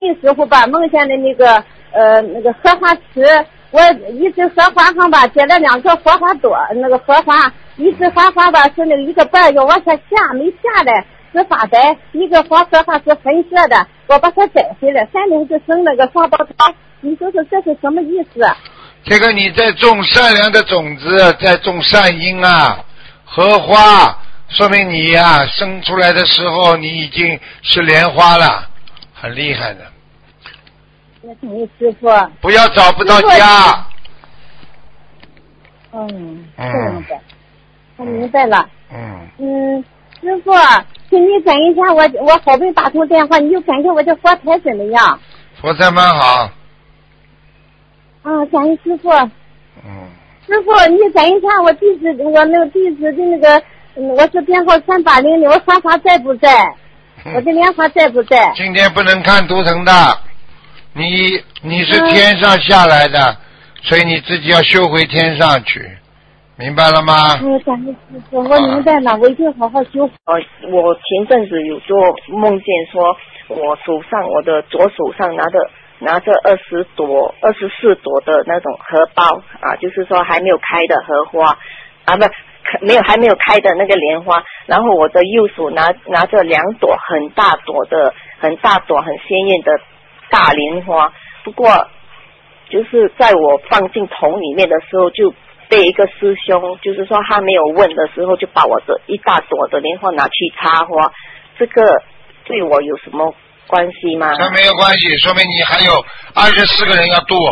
师傅吧，梦见的那个荷花池，我一直荷花上吧结了2个荷花朵，那个荷花一枝荷花吧是那个一个瓣要往下下，没下来是发白，一个荷花是粉色的，我把它摘回来，3年就生那个双胞胎，你说说这是什么意思？ 这个你在种善良的种子，在种善因啊，荷花说明你呀、生出来的时候你已经是莲花了，很厉害的。 那是你师傅。 不要找不到家。 这样的，我明白了。师傅，请你感应一下我好不容易打通电话，你就感觉我这佛台怎么样？ 佛台蛮好。 感恩师傅。师傅，你感应一下我地址，我那个地址的那个，我是编号3800，我花花在不在？我的莲花在不在？ 今天不能看图腾的，你是天上下来的，所以你自己要修回天上去，明白了吗？ 感恩师傅，我明白了，我一定好好修。 我前阵子有做梦见说，我手上我的左手上拿着24朵的那种荷包啊，就是说还没有开的荷花啊，还没有开的那个莲花，然后我的右手拿着2朵很大朵很鲜艳的大莲花，不过就是在我放进桶里面的时候，就被一个师兄，就是说他没有问的时候，就把我的一大朵的莲花拿去插花，这个对我有什么关系吗？ 这没有关系，说明你还有24个人要度。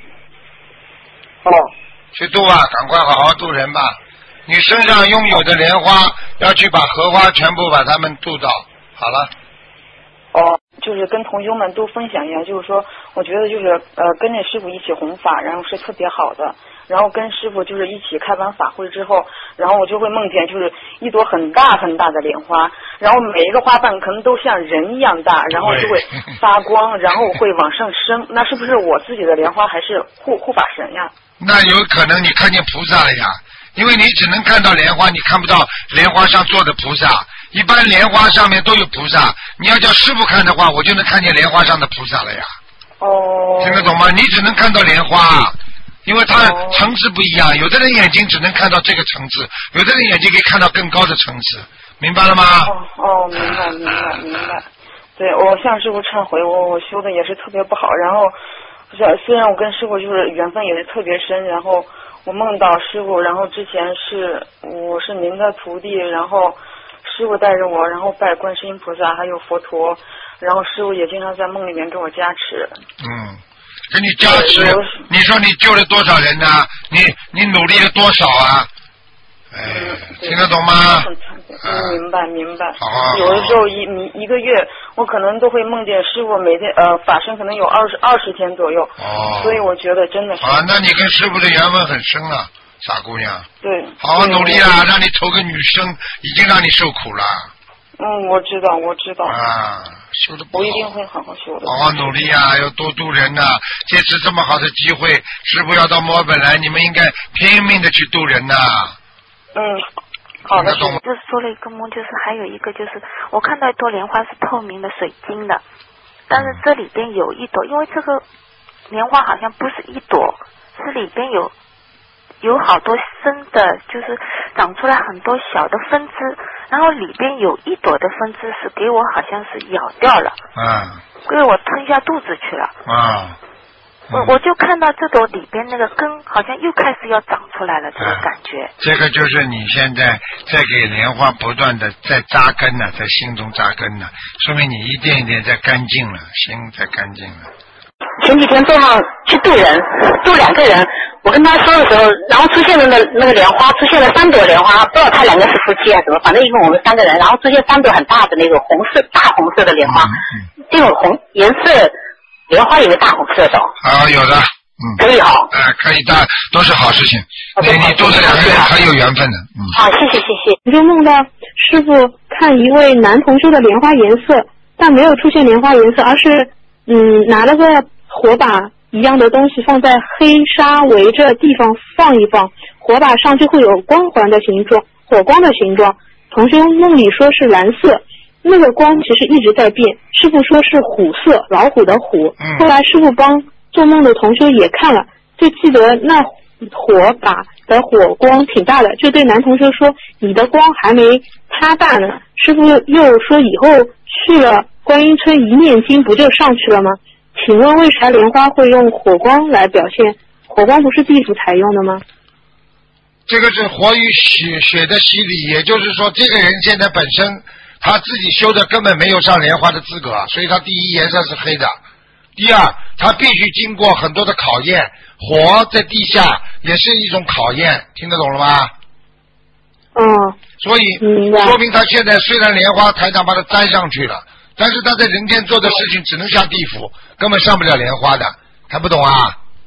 去度啊，赶快好好度人吧。你身上拥有的莲花，要去把荷花全部把它们度到。好了。 就是跟同修们都分享一下，就是说我觉得就是跟着师傅一起弘法，然后是特别好的，然后跟师傅就是一起开完法会之后，然后我就会梦见就是一朵很大很大的莲花，然后每一个花瓣可能都像人一样大，然后就会发光，然后会往上升，那是不是我自己的莲花还是护法神呀？ 那有可能你看见菩萨了呀，因为你只能看到莲花，你看不到莲花上坐的菩萨。一般莲花上面都有菩萨，你要叫师父看的话，我就能看见莲花上的菩萨了呀。听得懂吗？你只能看到莲花，因为它层次不一样，有的人眼睛只能看到这个层次，有的人眼睛可以看到更高的层次，明白了吗？ 明白。对，我向师父忏悔，我修的也是特别不好，然后虽然我跟师父就是缘分也是特别深，然后我梦到师父，然后之前我是您的徒弟，然后师父带着我，然后拜观世音菩萨还有佛陀，然后师父也经常在梦里面给我加持。 给你加持，你说你救了多少人呢？你努力了多少啊？听得懂吗？ 明白。有的时候一个月，我可能都会梦见师父每天法身可能有20天左右。所以我觉得真的是。 那你跟师父的缘分很深啊，傻姑娘。 对。 好好努力啊！让你投个女生，已经让你受苦了。 我知道。 修得不好。 我一定会好好修的。 好好努力啊！要多度人呐！这次这么好的机会，师父要到墨尔本来，你们应该拼命的去度人呐。 好的。 就是做了一个梦，就是还有一个就是我看到一朵莲花是透明的水晶的，但是这里边有一朵，因为这个莲花好像不是一朵，是里边有好多生的，就是长出来很多小的分支，然后里边有一朵的分支是给我好像是咬掉了，给我吞下肚子去了。我就看到这朵里边那个根好像又开始要长出来了，这个感觉。 这个就是你现在在给莲花不断的在扎根了，在心中扎根了，说明你一点一点在干净了，心在干净了。 前几天做梦去渡人，渡2个人，我跟他说的时候，然后出现了那个莲花，出现了3朵莲花，不知道他2个是夫妻啊什么，反正一共我们3个人，然后出现3朵很大的那个大红色的莲花，这种红颜色莲花有没有大红色的？ 有的。 可以哈。 可以的，都是好事情。你都是2个人很有缘分的。 好，谢谢。 我就梦到师傅看一位男同修的莲花颜色，但没有出现莲花颜色，而是拿了个火把一样的东西放在黑纱围着地方放一放，火把上就会有光环的形状，火光的形状。同修梦里说是蓝色， 那个光其实一直在变。师傅说是虎色，老虎的虎。后来师傅帮做梦的同修也看了，就记得那火把的火光挺大的，就对男同修说你的光还没他大呢。师傅又说以后去了观音村一念经不就上去了吗？请问为啥莲花会用火光来表现？火光不是地府采用的吗？ 这个是活于血的洗礼，也就是说这个人现在本身他自己修的根本没有上莲花的资格，所以他第一颜色是黑的。第二，他必须经过很多的考验，火在地下也是一种考验，听得懂了吗？所以说明他现在虽然莲花台长把他粘上去了，但是他在人间做的事情只能下地府，根本上不了莲花的，还不懂啊？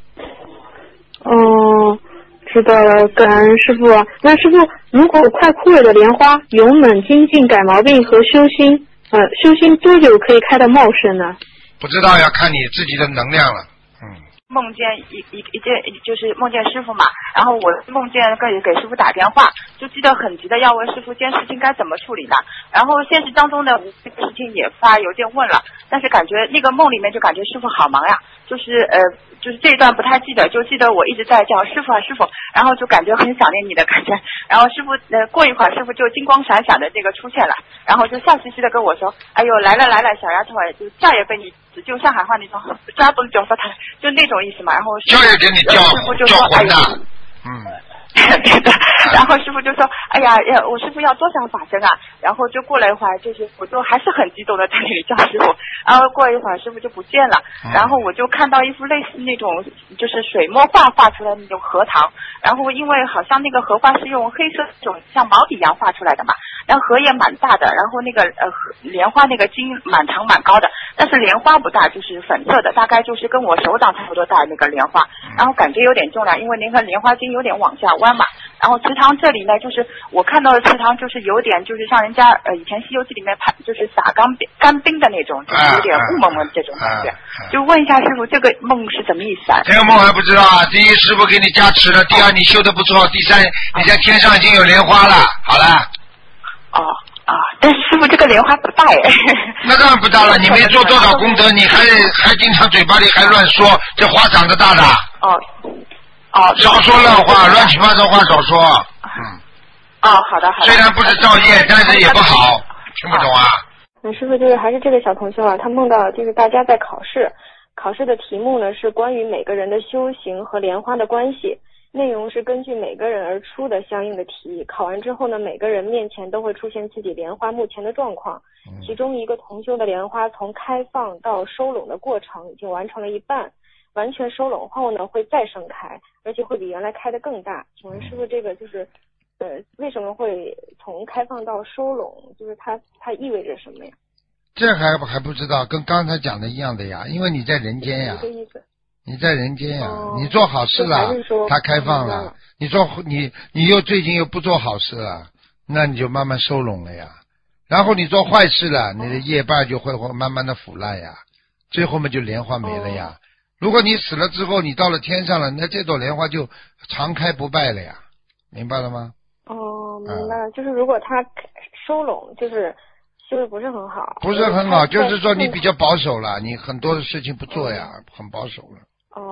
知道了，感恩师傅。那师傅，如果快枯萎的莲花，勇猛精进改毛病和修心多久可以开得茂盛呢？ 不知道，要看你自己的能量了。 梦见一件，就是梦见师傅嘛，然后我梦见给师傅打电话，就记得很急的要问师傅这件事情该怎么处理呢？然后现实当中呢，这个事情也发邮件问了，但是感觉那个梦里面就感觉师傅好忙呀，就是这一段不太记得，就记得我一直在叫师傅啊师傅，然后就感觉很想念你的感觉，然后师傅过一会儿师傅就金光闪闪的这个出现了，然后就笑嘻嘻的跟我说，哎呦来了小丫头，就再也被你就上海话那种抓崩脚说他就那种意思嘛，然后叫也给你叫混的， 对的，然后师傅就说，哎呀，我师傅要多想法身啊，然后就过了一会儿，就是我就还是很激动的在那里叫师傅，然后过一会儿师傅就不见了，然后我就看到一幅类似那种就是水墨画出来的那种荷塘，然后因为好像那个荷花是用黑色这种像毛笔一样画出来的嘛，然后荷也蛮大的，然后那个莲花那个茎蛮长蛮高的，但是莲花不大，就是粉色的，大概就是跟我手掌差不多大那个莲花，然后感觉有点重量，因为那个莲花茎有点往下弯嘛，然后池塘这里呢，就是我看到的池塘就是有点就是像人家以前《西游记》里面就是撒干冰的那种，就是有点雾蒙蒙这种感觉，就问一下师傅这个梦是什么意思啊？ 这个梦还不知道啊，第一师傅给你加持了，第二你修得不错，第三你在天上已经有莲花了，好了。 但是师傅这个莲花不大哎。 那当然不大了，你没做多少功德，你还经常嘴巴里还乱说，这花长得大的。少说乱话，乱七八糟话少说。 好的。 虽然不是造业，但是也不好，听不懂啊？ 那师傅就是还是这个小同修啊，他梦到就是大家在考试的题目呢是关于每个人的修行和莲花的关系。内容是根据每个人而出的相应的题，考完之后呢，每个人面前都会出现自己莲花目前的状况，其中一个同修的莲花从开放到收拢的过程已经完成了一半，完全收拢后呢会再盛开，而且会比原来开得更大。请问师傅这个就是为什么会从开放到收拢，就是它意味着什么呀？ 这还不知道，跟刚才讲的一样的呀，因为你在人间呀。你在人间呀，你做好事了，他开放了，你又最近又不做好事了，那你就慢慢收拢了呀。然后你做坏事了，你的业伴就会慢慢的腐烂呀，最后嘛就莲花没了呀。如果你死了之后你到了天上了，那这朵莲花就常开不败了呀，明白了吗？ 明白了，就是如果他收拢就是修的不是很好， 不是很好，就是说你比较保守了，你很多的事情不做呀，很保守了。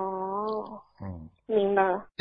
明白了。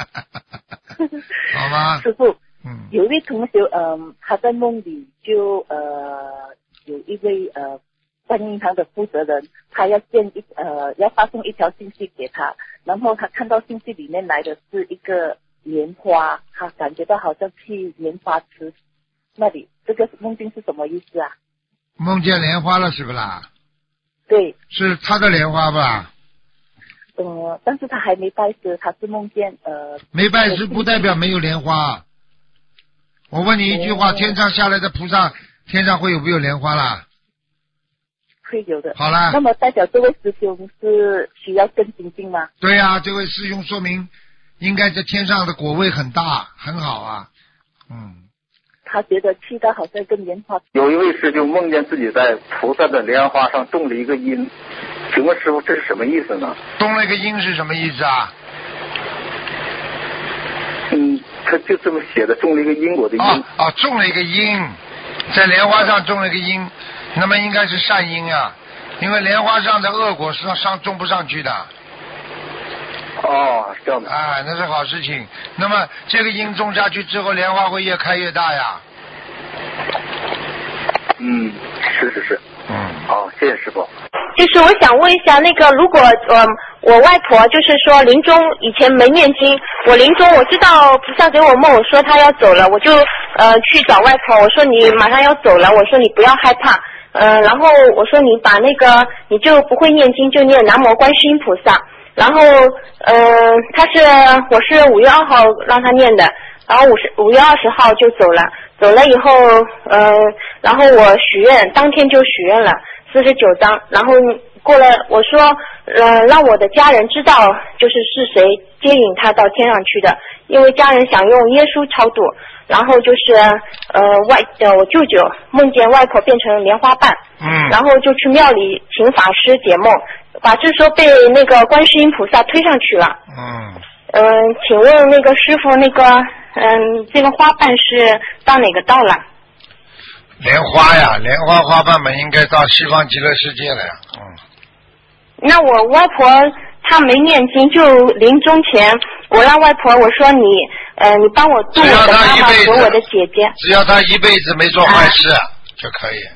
好吗？ 师傅，有一位同学，他在梦里就有一位观音堂的负责人，他要要发送一条信息给他，然后他看到信息里面来的是一个莲花，他感觉到好像去莲花池那里，这个梦境是什么意思啊？ 梦见莲花了是不啦？ 对。 是他的莲花吧？ 但是他还没拜师，他是梦见没拜师不代表没有莲花。我问你一句话，天上下来的菩萨，天上会有没有莲花啦？ 会有的。 好了。 那么代表这位师兄是需要更精进吗？ 对呀，这位师兄说明应该在天上的果位很大，很好啊。 他觉得去到好像跟莲花。 有一位师兄梦见自己在菩萨的莲花上种了一个因，请问师傅这是什么意思呢？ 种了一个因是什么意思啊？ 他就这么写的，种了一个因果的因。 种了一个因， 在莲花上种了一个因，那么应该是善因啊，因为莲花上的恶果是种不上去的。 哦，这样的。 啊，那是好事情。那么这个因种下去之后，莲花会越开越大呀。 嗯，是。好，谢谢师傅。 就是我想问一下，那个如果我外婆就是说临终以前没念经，我临终我知道菩萨给我梦，我说她要走了，我就去找外婆，我说你马上要走了，我说你不要害怕，然后我说你把那个你就不会念经就念南无观世音菩萨，然后我是5月2号让她念的，然后5月20号就走了，走了以后然后我许愿，当天就许愿了49张，然后过了我说让我的家人知道是谁接引他到天上去的，因为家人想用耶稣超度，然后就是我舅舅梦见外婆变成莲花瓣，然后就去庙里请法师解梦，法师说被那个观世音菩萨推上去了。请问那个师傅，那个这个花瓣是到哪个道了？ 莲花呀，莲花花瓣们应该到西方极乐世界了呀。 那我外婆她没念经，就临终前我让外婆我说你帮我度我的妈妈和我的姐姐， 只要她一辈子没做坏事就可以。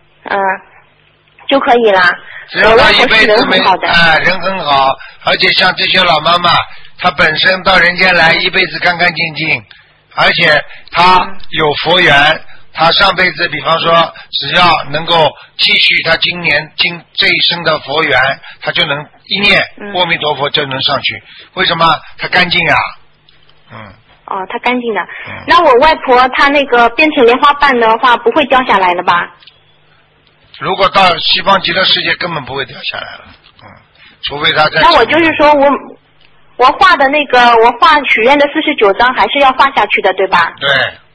就可以了。 只要她一辈子没人很好，而且像这些老妈妈，她本身到人间来一辈子干干净净，而且她有佛缘。他上辈子比方说只要能够继续他这一生的佛缘，他就能一念阿弥陀佛就能上去。为什么？他干净呀。 他干净的。那我外婆她那个变成莲花瓣的话不会掉下来了吧？ 如果到西方极乐世界根本不会掉下来了。除非他在。 那我就是说我画的那个我画许愿的49张还是要画下去的对吧？ 对。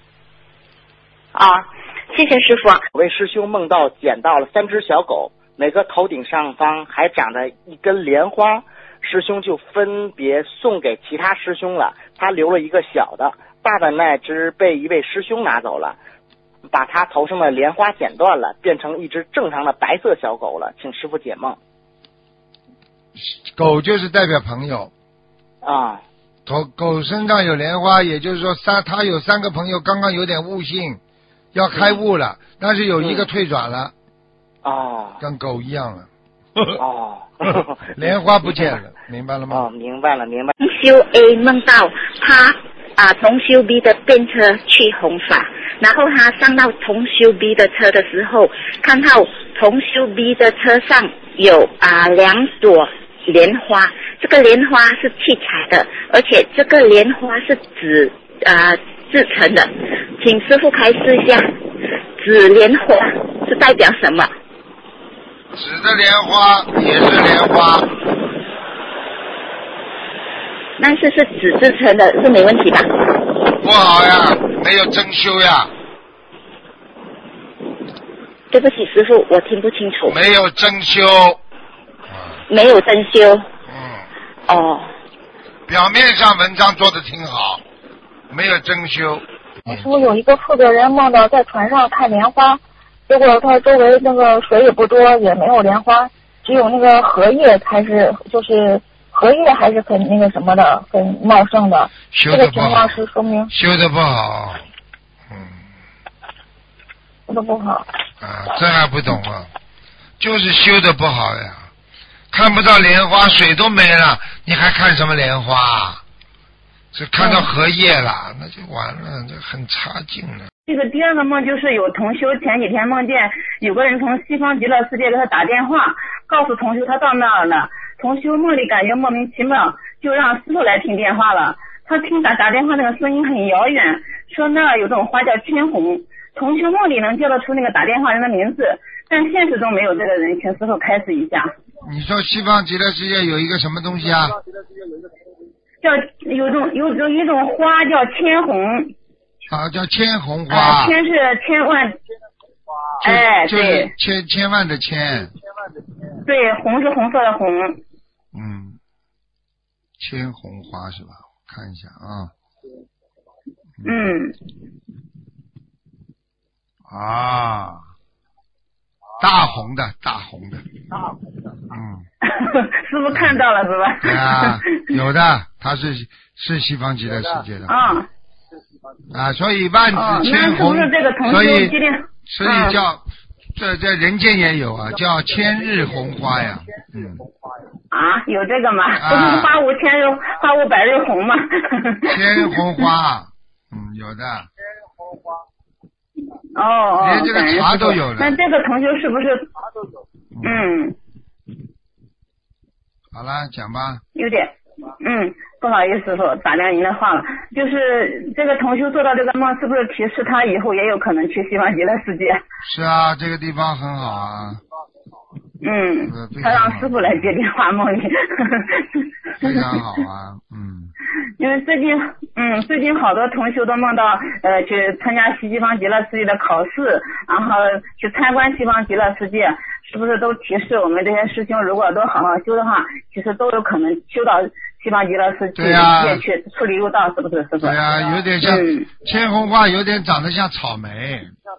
谢谢师傅。 有位师兄梦到捡到了3只小狗，每个头顶上方还长着一根莲花，师兄就分别送给其他师兄了，他留了一个小的，大的那只被一位师兄拿走了，把他头上的莲花剪断了，变成一只正常的白色小狗了，请师傅解梦。 狗就是代表朋友狗身上有莲花，也就是说他有3个朋友刚刚有点悟性，要开悟了，但是有一个退转了，跟狗一样了，莲花不见了，明白了吗？ 明白了。 修 A 梦到他同修 B 的便车去弘法，然后他上到同修 B 的车的时候，看到同修 B 的车上有2朵莲花，这个莲花是器材的，而且这个莲花是纸制成的，请师父开示一下，纸莲花是代表什么？ 纸的莲花也是莲花， 但是纸制成的是没问题吧？ 不好呀，没有真修呀。 对不起师父，我听不清楚。 没有真修。 没有真修。 表面上文章做得挺好，没有真修。 说有一个负责人梦到在船上看莲花，结果他周围那个水也不多，也没有莲花，只有那个荷叶还是很那个什么的，很茂盛的。 修得不好。 这个情况是说明修得不好。 修得不好。 这还不懂啊？就是修得不好呀。看不到莲花，水都没了，你还看什么莲花？是看到荷叶了，那就完了，这很差劲了。 这个第二个梦就是有同修前几天梦见有个人从西方极乐世界给他打电话，告诉同修他到那儿了。同修梦里感觉莫名其妙，就让师傅来听电话了。他听打电话那个声音很遥远，说那儿有种花叫千红。同修梦里能叫得出那个打电话人的名字，但现实中没有这个人，请师傅开示一下。 你说西方极乐世界有一个什么东西啊？ 叫有一种花叫千红。 叫千红花。 千是千万。 就是千万的千。 对，红是红色的红。 千红花是吧？我看一下啊。 啊，大红的， 师傅看到了是吧？ 对啊，有的，他是西方极乐世界的。所以万紫千红，所以叫人间也有啊，叫千日红花呀。 有这个吗？不是花无千日，花无百日红吗？ 千红花，有的。连这个茶都有了。 那这个同学是不是？ 好了，讲吧。 有点，不好意思，师傅打断您的话了。就是这个同修做到这个梦，是不是提示他以后也有可能去西方极乐世界？ 是啊，这个地方很好啊。 他让师傅来接电话梦里。 非常好啊， 因为最近好多同修都梦到去参加西方极乐世界的考试，然后去参观西方极乐世界，是不是都提示我们这些师兄，如果都好好修的话，其实都有可能修到西方极乐世界去出离入道，是不是？师傅？ 对啊，有点像千红花，有点长得像草莓。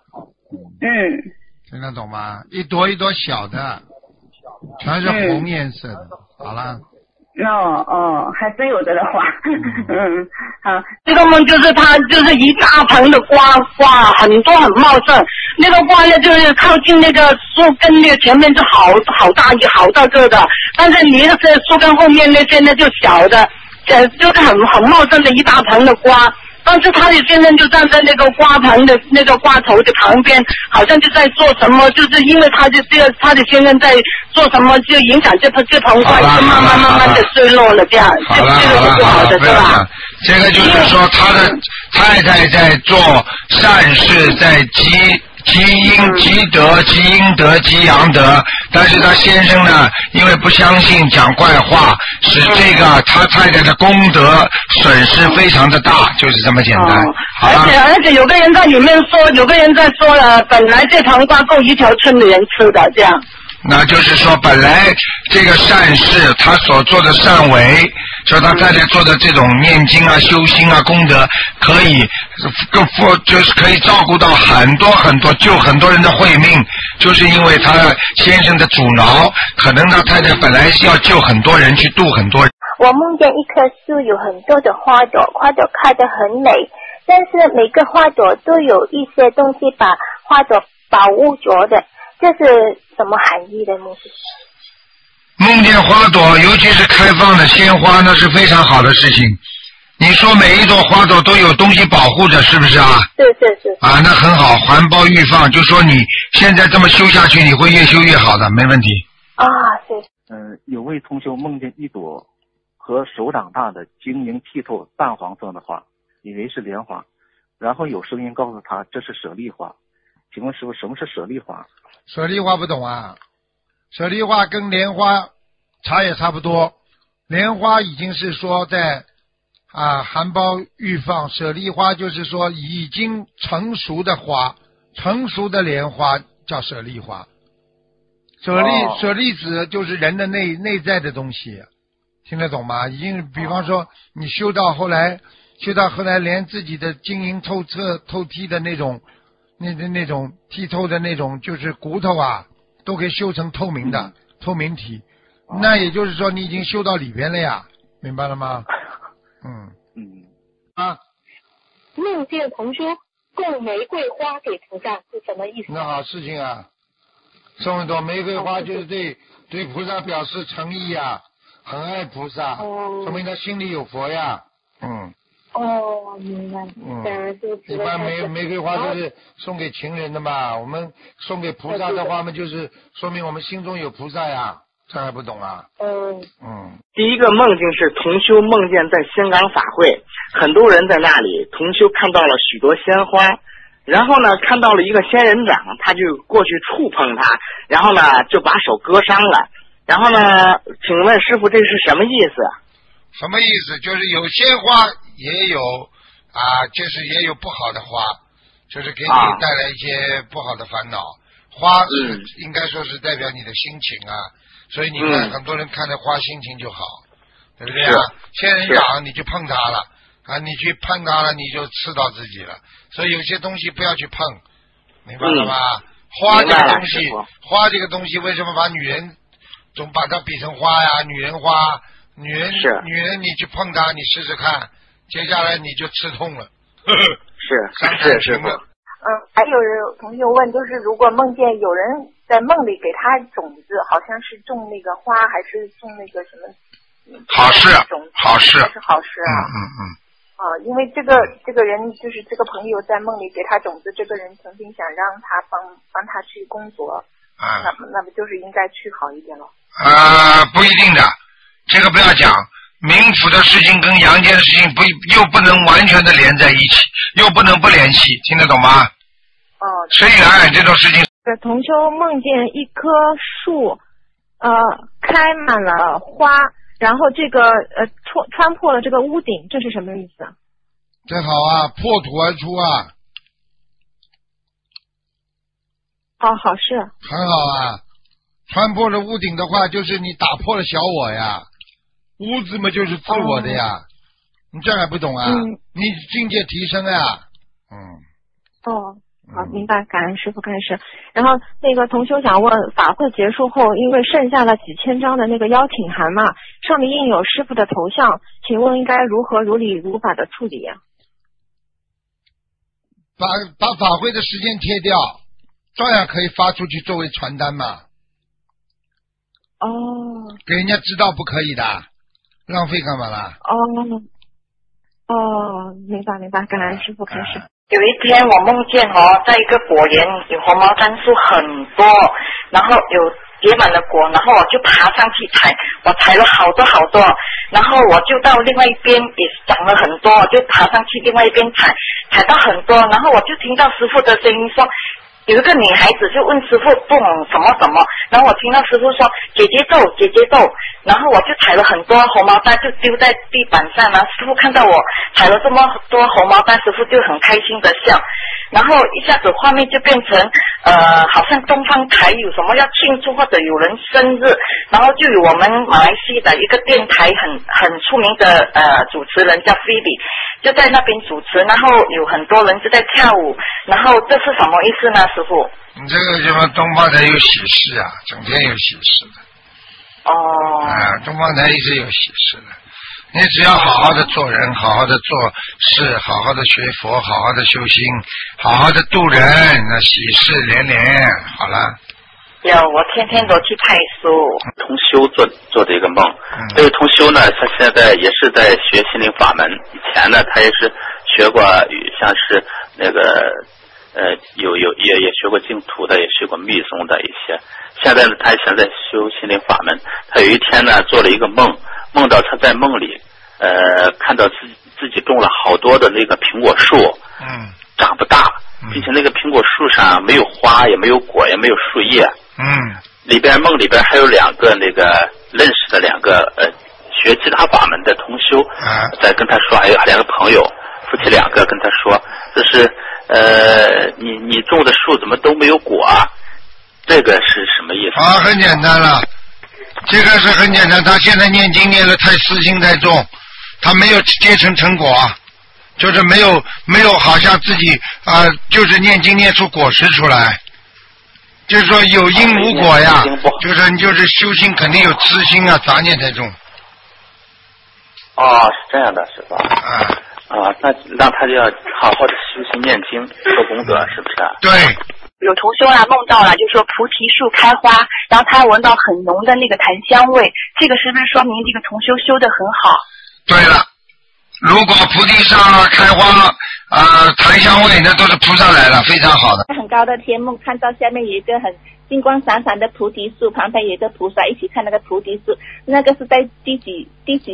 听得懂吗？一朵一朵小的，全是红颜色的。好了。 还真有这个花。 这个梦就是它就是一大盆的瓜很多很茂盛，那个瓜呢就是靠近那个树根的前面是好大个的，但是离的树根后面那些呢就小的，就是很茂盛的一大盆的瓜。但是他的先生就站在那个瓜棚的那个瓜头的旁边，好像就在做什么，就是因为他的先生在做什么，就影响这盆瓜就慢慢的坠落了，这样这个是不好的，是吧？ 这个就是说他的太太在做善事，在积阴积德，积阴德积阳德，但是他先生呢，因为不相信讲怪话，使这个他太太的功德损失非常的大，就是这么简单。 而且有个人在里面说，有个人在说了，本来这盆瓜够一条村的人吃的，这样。 那就是说，本来这个善事，他所做的善为，说他太太做的这种念经啊、修心啊、功德，可以就是可以照顾到很多救很多人的慧命，就是因为他先生的阻挠，可能他太太本来是要救很多人，去度很多人。 我梦见一棵树有很多的花朵，花朵开得很美，但是每个花朵都有一些东西把花朵保护着的。这是什么含义的梦？ 梦见花朵，尤其是开放的鲜花，那是非常好的事情。你说每一朵花朵都有东西保护着，是不是啊？ 是。 啊，那很好，环抱欲放，就说你现在这么修下去，你会越修越好的，没问题。 是。 有位同修梦见一朵和手掌大的晶莹剔透淡黄色的花，以为是莲花，然后有声音告诉他这是舍利花。请问师父，什么是舍利花？ 舍利花不懂啊？舍利花跟莲花差不多，莲花已经是说在含苞欲放，舍利花就是说已经成熟的花，成熟的莲花叫舍利花。舍利子就是人的内在的东西，听得懂吗？已经比方说你修到后来连自己的晶莹透剔的那种剔透的那种就是骨头啊，都可以修成透明的透明体，那也就是说你已经修到里边了呀，明白了吗？ 梦见同修供玫瑰花给菩萨是什么意思？ 那好事情啊，送一朵玫瑰花就是对菩萨表示诚意呀，很爱菩萨，说明他心里有佛呀。 明白。 一般玫瑰花都是送给情人的嘛，我们送给菩萨的话嘛，就是说明我们心中有菩萨呀，这还不懂啊？ 第一个梦境是同修梦见在香港法会，很多人在那里，同修看到了许多鲜花，然后呢看到了一个仙人掌，他就过去触碰它，然后呢就把手割伤了，然后呢请问师父这是什么意思？ 什么意思？就是有鲜花也有就是也有不好的花，就是给你带来一些不好的烦恼。花是应该说是代表你的心情啊，所以你看很多人看着花心情就好，对不对啊？仙人掌你去碰它了你去碰它了，你就刺到自己了。所以有些东西不要去碰明白了吧？花这个东西，花这个东西，为什么把女人总把它比成花呀？女人花，女人你去碰它，你试试看，接下来你就吃痛了。 是师傅。 还有同学问，就是如果梦见有人在梦里给他种子，好像是种那个花，还是种那个什么？ 好事，好事， 是好事啊。因为这个人就是这个朋友在梦里给他种子，这个人曾经想让他帮他去工作，那不就是应该去好一点了？ 不一定的，这个不要讲。冥府的事情跟阳间的事情又不能完全的连在一起，又不能不联系，听得懂吗？虽然这种事情。 同修梦见一棵树，开满了花，然后这个穿破了这个屋顶，这是什么意思啊？ 真好啊，破土而出啊！ 好事。 很好啊，穿破了屋顶的话，就是你打破了小我呀。屋子嘛就是自我的呀，你这还不懂啊？你境界提升呀。 好，明白，感恩师父，感恩师。然后那个同修想问，法会结束后，因为剩下了几千张的那个邀请函嘛，上面印有师父的头像，请问应该如何如理如法的处理呀？ 把法会的时间贴掉，照样可以发出去作为传单嘛。给人家知道不可以的，浪费干嘛啦？ 明白，感恩师父，开始。 有一天我梦见在一个果园有红毛丹树很多，然后有结满了果，然后我就爬上去采，我采了好多，然后我就到另外一边也长了很多，就爬上去另外一边采到很多，然后我就听到师父的声音说，有一个女孩子就问师父不什么，然后我听到师父说姐姐咒，然后我就采了很多红毛丹就丢在地板上，然后师父看到我采了这么多红毛丹，师父就很开心的笑，然后一下子画面就变成好像东方台有什么要庆祝或者有人生日，然后就有我们马来西亚的一个电台很出名的主持人叫菲比，就在那边主持，然后有很多人就在跳舞，然后这是什么意思呢，师父？ 你这个什么东方台有喜事啊，整天有喜事的。东方台一直有喜事的。你只要好好的做人，好好的做事，好好的学佛，好好的修心，好好的度人，那喜事连连。好了。 我天天都去派书。 同修做的一个梦，这个同修呢，他现在也是在学心灵法门。以前呢，他也是学过，像是那个也学过净土的，也学过密宗的一些。现在呢，他现在修心灵法门。他有一天呢，做了一个梦，梦到他在梦里，看到自己种了好多的那个苹果树，长不大，并且那个苹果树上没有花，也没有果，也没有树叶。梦里边还有两个那个认识的两个学其他法门的同修，在跟他说，还有两个朋友，夫妻两个跟他说，这是你种的树怎么都没有果啊？这个是什么意思？ 很简单了，这个是很简单。他现在念经念的太私心太重，他没有结成成果，就是没有好像自己就是念经念出果实出来，就是说有因无果呀，就是修心肯定有私心啊，杂念太重。 是这样的，是吧？那让他就要好好的修心念经做功德，是不是啊？ 对。 有同修梦到了，就说菩提树开花，然后他闻到很浓的那个檀香味，这个是不是说明这个同修修得很好？ 对了，如果菩提上开花檀香味，那都是菩萨来了，非常好的。 很高的天幕，看到下面有一个很金光闪闪的菩提树，旁边有一个菩萨一起看那个菩提树，那个是在第几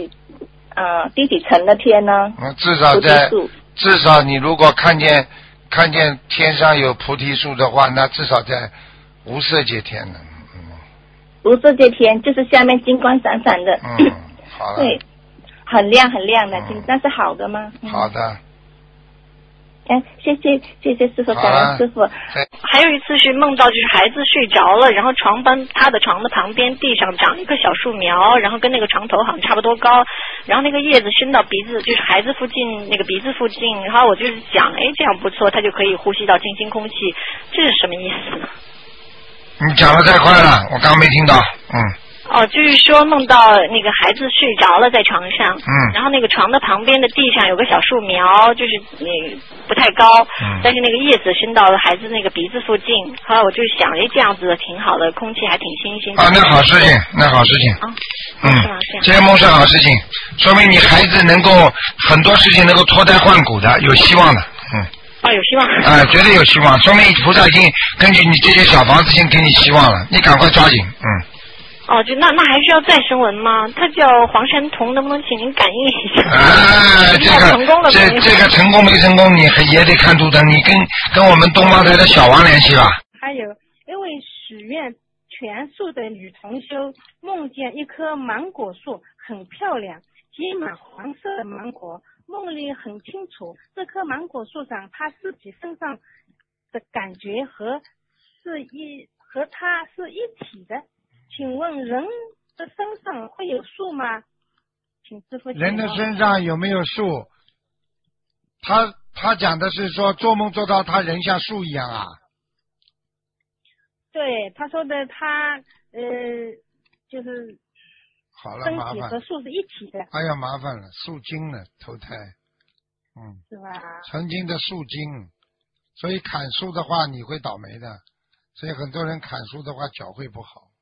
层的天呢？ 至少你如果看见天上有菩提树的话，那至少在无色界天呢。 无色界天就是下面金光闪闪的。 好了。 对，很亮的，那是好的吗？ 好的。 谢谢师傅，感恩师傅。 还有一次是梦到就是孩子睡着了，然后他的床的旁边地上长一个小树苗，然后跟那个床头好像差不多高，然后那个叶子伸到鼻子，就是孩子附近那个鼻子附近，然后我就是想，这样不错，他就可以呼吸到清新空气，这是什么意思呢？ 你讲的太快了，我刚没听到。 就是说梦到那个孩子睡着了在床上，然后那个床的旁边的地上有个小树苗，就是不太高，但是那个叶子伸到了孩子那个鼻子附近，后来我就想，这样子挺好的，空气还挺新鲜的。 那好事情，那好事情。这个梦是好事情，说明你孩子能够很多事情能够脱胎换骨的，有希望的。 有希望。 绝对有希望，说明菩萨已经根据你这些小房子先给你希望了，你赶快抓紧。 就那还需要再升文吗？他叫黄山童，能不能请您感应一下？成功了没？ 这个成功没成功，你也得看图腾。你跟我们东方台的小王联系吧。 还有一位许愿全素的女同修，梦见一棵芒果树很漂亮，结满黄色的芒果，梦里很清楚，这棵芒果树上她自己身上的感觉和她是一体的。请问人的身上会有树吗？请师父。 人的身上有没有树？他讲的是说做梦做到他人像树一样啊。 对，他说的他就是好了， 身体和树是一体的。 哎呀，麻烦了，树精了，投胎。 是吧？ 曾经的树精，所以砍树的话你会倒霉的，所以很多人砍树的话脚会不好。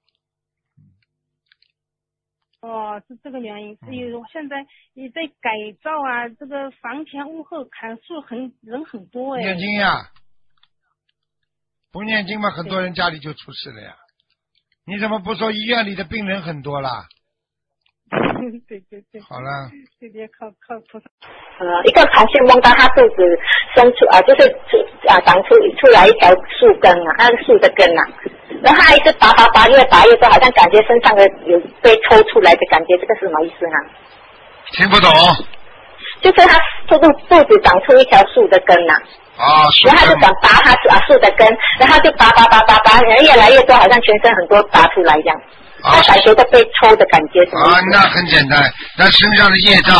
是这个原因，所以现在也在改造啊，这个房前屋后砍树人很多念经呀，不念经嘛，很多人家里就出事了呀。你怎么不说医院里的病人很多啦？ 对。 好了。 对，靠菩萨。 一个螃蟹梦到它肚子生出就是长出来一条树根那个树的根然后它一直拔，越拔越多，好像感觉身上的有被抽出来的感觉，这个是什么意思呢？ 听不懂。 就是它肚子长出一条树的根然后他就想拔它树的根，然后就拔，越来越多，好像全身很多拔出来这样。他感觉到被抽的感觉。 那很简单，那身上的业障。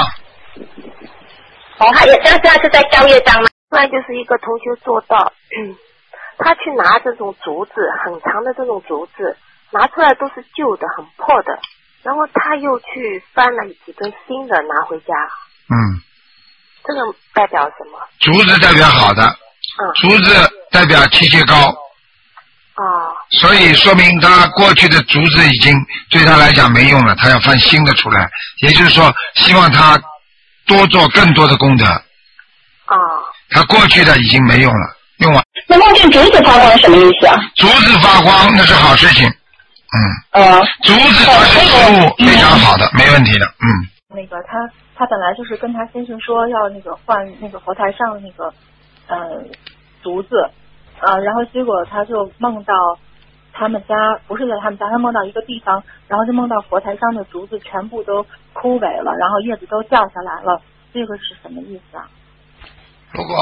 这样是在消业障吗？ 另外就是一个同学做到，他去拿这种竹子，很长的这种竹子，拿出来都是旧的、很破的，然后他又去翻了几根新的拿回家。这个代表什么？ 竹子代表好的，竹子代表气血高。所以说明他过去的竹子已经对他来讲没用了，他要翻新的出来，也就是说希望他多做更多的功德。他过去的已经没用了，用完。 那梦见竹子发光什么意思啊？ 竹子发光那是好事情。竹子它是事物非常好的，没问题的。 那个他本来就是跟他先生说要那个换那个佛台上的那个竹子。然后结果他就梦到他们家，不是在他们家，他梦到一个地方，然后就梦到佛台上的竹子全部都枯萎了，然后叶子都掉下来了，这个是什么意思啊？ 如果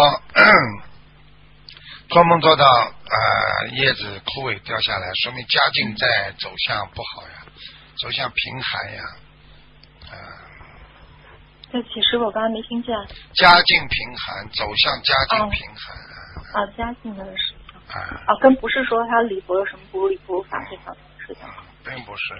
做梦做到叶子枯萎掉下来，说明家境在走向不好呀，走向贫寒呀。 对不起，师傅，我刚才没听见。 家境贫寒，走向家境贫寒。 家境的事情。跟不是说他礼佛有什么不如理不如法这方面的事情。 并不是。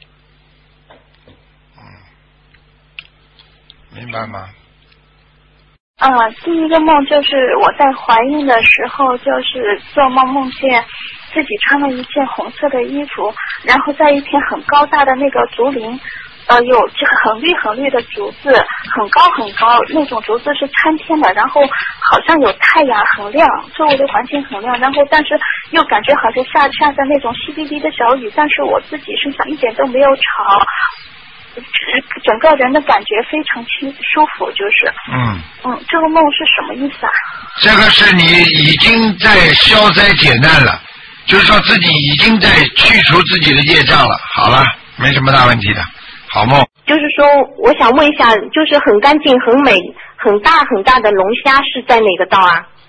明白吗？ 第一个梦就是我在怀孕的时候，就是做梦见自己穿了一件红色的衣服，然后在一片很高大的那个竹林。有这个很绿很绿的竹子，很高很高，那种竹子是参天的，然后好像有太阳很亮，周围的环境很亮，然后但是又感觉好像下着那种淅沥沥的小雨，但是我自己身上一点都没有潮，整个人的感觉非常舒服，就是这个梦是什么意思啊？ 这个是你已经在消灾解难了，就是说自己已经在去除自己的业障了。好了，没什么大问题的。好梦， 就是说，我想问一下，就是很干净、很美、很大很大的龙虾是在哪个道啊？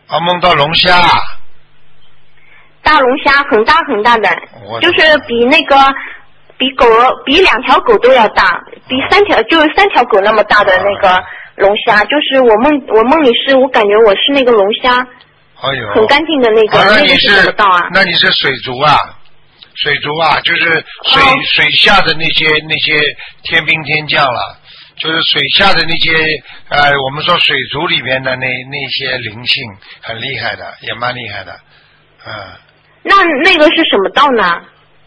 啊，梦到龙虾。 大龙虾很大很大的，就是比那个比2条狗都要大，比3条狗那么大的那个龙虾，就是我梦里是我感觉我是那个龙虾， 哎呦， 很干净的那个，那个是怎么到啊？ 那你是水族啊？水族啊，就是水下的那些天兵天将了，就是水下的那些我们说水族里边的那些灵性很厉害的，也蛮厉害的， 那个是什么道呢？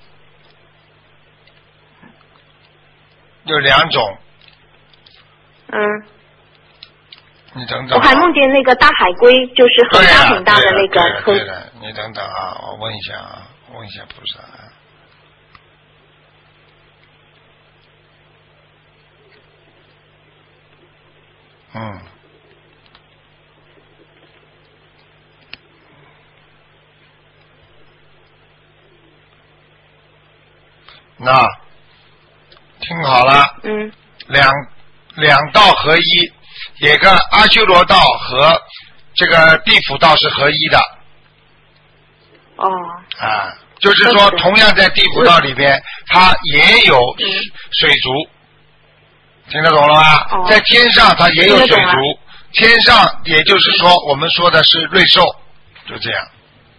有2种。你等等。 我还梦见那个大海龟，就是很大很大的那个。 对的，你等等啊，我问一下菩萨。那听好了，两道合一，也跟阿修罗道和这个地府道是合一的。就是说同样在地府道里边，它也有水族，听得懂了吗？在天上它也有水族，天上也就是说我们说的是瑞兽，就这样。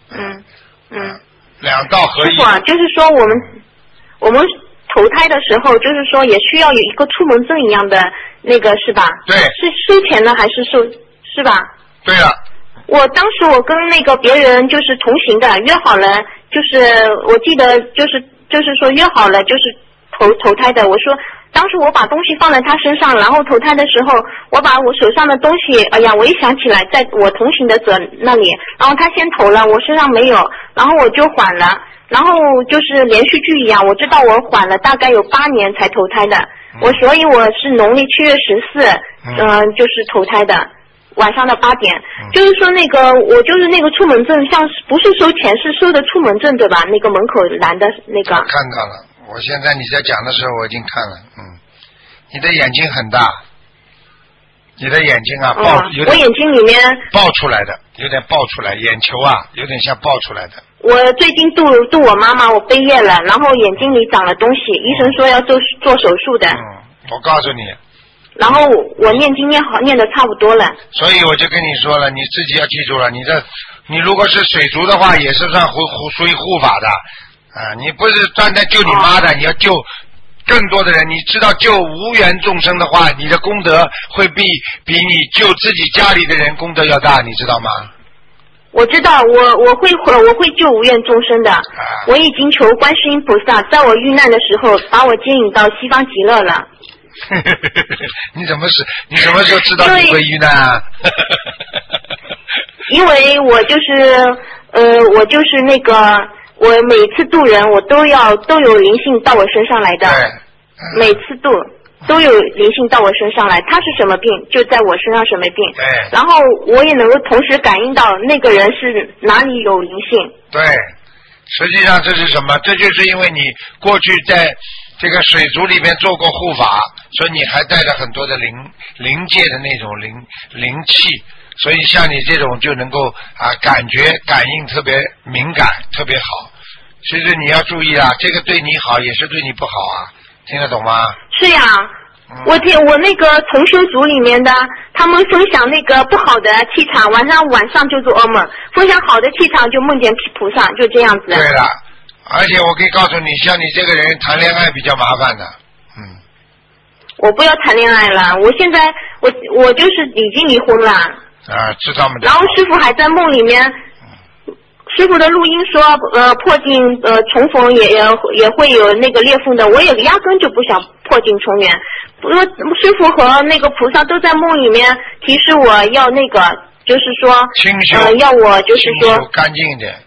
两道合一。 师傅啊，就是说我们投胎的时候，就是说也需要有一个出门证一样的那个是吧？ 对。 是收钱的还是是吧？ 对了。 当时我跟那个别人就是同行的，约好了，就是我记得就是说约好了，就是投胎的。我说当时我把东西放在他身上，然后投胎的时候，我把我手上的东西，哎呀，我一想起来，在我同行的者那里，然后他先投了，我身上没有，然后我就缓了。然后就是连续剧一样，我知道我缓了大概有8年才投胎的，所以我是农历7月14，就是投胎的，晚上的8点，就是说那个我就是那个出门证，像不是收钱，是收的出门证对吧？那个门口拦的那个。 看到了，我现在你在讲的时候我已经看了，你的眼睛很大，你的眼睛啊我眼睛里面爆出来的，有点爆出来，眼球啊有点像爆出来的。 我最近度我妈妈，我背业了，然后眼睛里长了东西，医生说要做手术的。 我告诉你。 然后我念经念的差不多了。 所以我就跟你说了，你自己要记住了，你如果是水族的话，也是算属于护法的，你不是专在救你妈的，你要救更多的人。你知道救无缘众生的话，你的功德会比你救自己家里的人功德要大，你知道吗？ 我知道，我会救无愿众生的。我已经求观世音菩萨，在我遇难的时候，把我接引到西方极乐了。 你什么时候知道你会遇难啊？ 因为我就是那个，我每次渡人，我都有灵性到我身上来的。每次渡都有灵性到我身上来，他是什么病就在我身上什么病。然后我也能够同时感应到那个人是哪里有灵性。 对，实际上这是什么？这就是因为你过去在这个水族里面做过护法，所以你还带着很多的灵界的那种灵气，所以像你这种就能够感应特别敏感，特别好。其实你要注意啊，这个对你好也是对你不好啊，听得懂吗？ 是呀，我那个同修组里面的，他们分享那个不好的气场，晚上就做噩梦；分享好的气场就梦见菩萨，就这样子。 对了，而且我可以告诉你，像你这个人谈恋爱比较麻烦的。 我不要谈恋爱了，我现在我就是已经离婚了。 知道吗？ 然后师傅还在梦里面。师傅的录音说，破镜重逢也会有那个裂缝的，我也压根就不想破镜重圆。师傅和那个菩萨都在梦里面提示我要那个，就是说，要我就是说干净一点。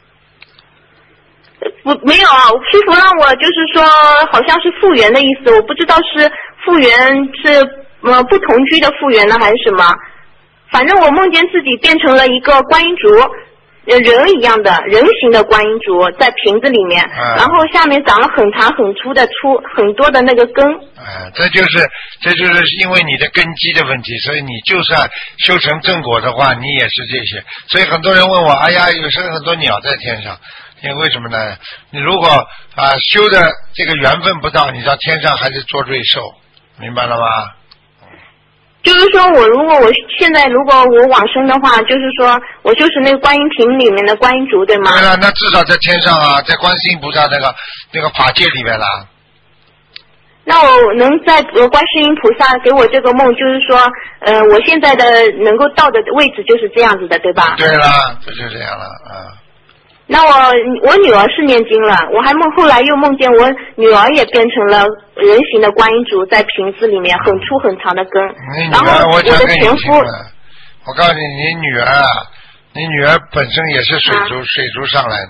没有，师傅让我就是说，好像是复原的意思，我不知道是复原是不同居的复原呢还是什么。反正我梦见自己变成了一个观音竹。 人一样的人形的观音竹在瓶子里面，然后下面长了很长很粗的很多的那个根。 这就是因为你的根基的问题，所以你就算修成正果的话，你也是这些。所以很多人问我，哎呀，有时候很多鸟在天上，因为什么呢？你如果修的这个缘分不到，你到天上还是做瑞兽，明白了吗？ 就是说我现在如果我往生的话，就是说我就是那个观音瓶里面的观音竹，对吗？ 对了，那至少在天上啊，在观世音菩萨那个法界里面了。 那我能在观世音菩萨给我这个梦，就是说，我现在的能够到的位置就是这样子的，对吧？ 对了，这就这样了啊。 那我女儿是念经了，我还后来又梦见我女儿也变成了人形的观音竹，在瓶子里面很粗很长的根。然后我的前夫， 我告诉你，你女儿本身也是水族上来的，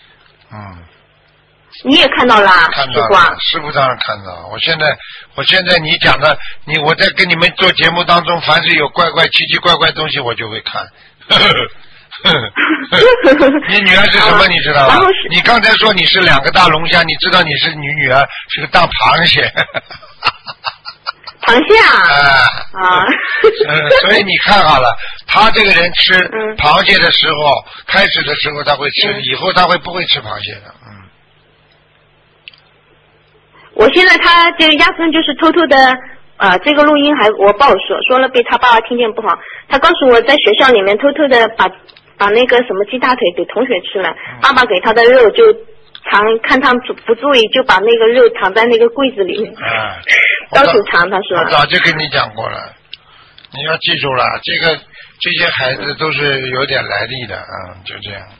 你也看到了？ 看到了，师父当然看到。我现在你讲的，我在跟你们做节目当中，凡是有奇奇怪怪东西，我就会看。你女儿是什么？你知道吧？你刚才说你是2个大龙虾，你知道你是你女儿是个大螃蟹。 螃蟹啊！ 所以你看好了，他这个人吃螃蟹的时候，开始的时候他会吃，以后他会不会吃螃蟹的？ 我现在他这个压根就是偷偷的这个录音我不好说了被他爸爸听见不好。他告诉我在学校里面偷偷的把那个什么鸡大腿给同学吃了，爸爸给他的肉就看他不注意就把那个肉藏在那个柜子里面，到处藏。他说我早就跟你讲过了，你要记住了，这些孩子都是有点来历的，就这样。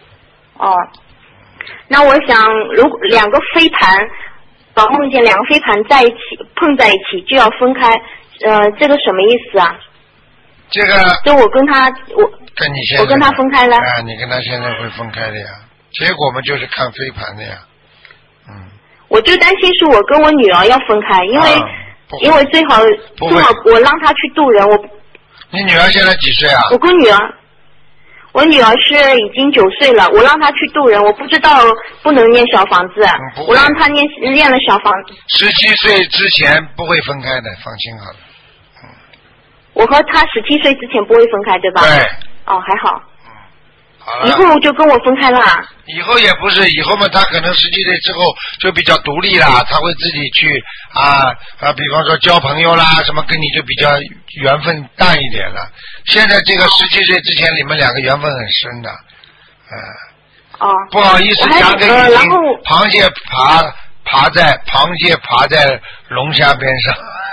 那我想如果2个飞盘。梦见2个飞盘在一起碰在一起就要分开，这个什么意思啊？ 这个就我跟他分开了。 你跟他现在会分开的呀，结果嘛就是看飞盘的呀。 我就担心是我跟我女儿要分开，因为最好我让她去渡人。 你女儿现在几岁啊？ 我女儿是已经9岁了，我让她去渡人，我不知道不能念小房子，我让她念了小房子。 17岁之前不会分开的，放心好了。 我和她17岁之前不会分开，对吧？ 对。 还好。 好了。 以后就跟我分开了。 以后也不是，以后嘛，她可能17岁之后就比较独立了，她会自己去比方说交朋友啦，什么跟你就比较缘分淡一点了。现在这个17岁之前，你们2个缘分很深的，不好意思讲给你听，螃蟹爬在龙虾边上，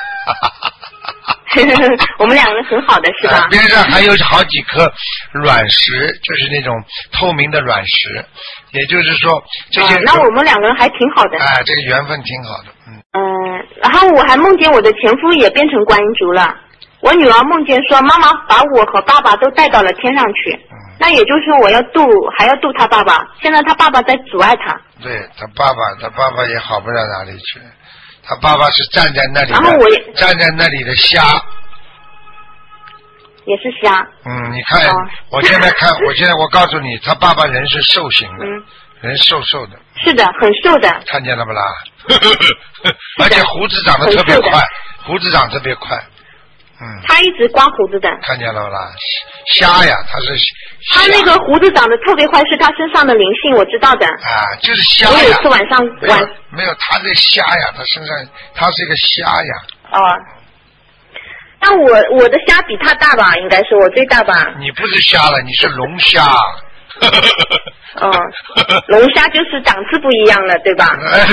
我们2个人很好的是吧？ 边上还有好几颗卵石，就是那种透明的卵石，也就是说这些。 那我们2个人还挺好的。 这个缘分挺好的。 然后我还梦见我的前夫也变成观音竹了。我女儿梦见说妈妈把我和爸爸都带到了天上去，那也就是说还要渡他爸爸，现在他爸爸在阻碍他。 对，他爸爸也好不了哪里去，他爸爸是站在那里的， 然后站在那里的虾， 也是虾。 你看，我现在我告诉你，他爸爸人是瘦型的，人瘦的。 是的，很瘦的。 看见了不啦？而且胡子长得特别快，胡子长特别快。 他一直刮胡子的。 看见了不啦？虾呀， 他那个胡子长得特别快，是他身上的灵性，我知道的。 就是虾呀。 我有一次晚上没有，他这虾呀，他身上他是一个虾呀。 那我的虾比他大吧？应该是我最大吧？ 你不是虾了，你是龙虾。 龙虾就是档次不一样了，对吧？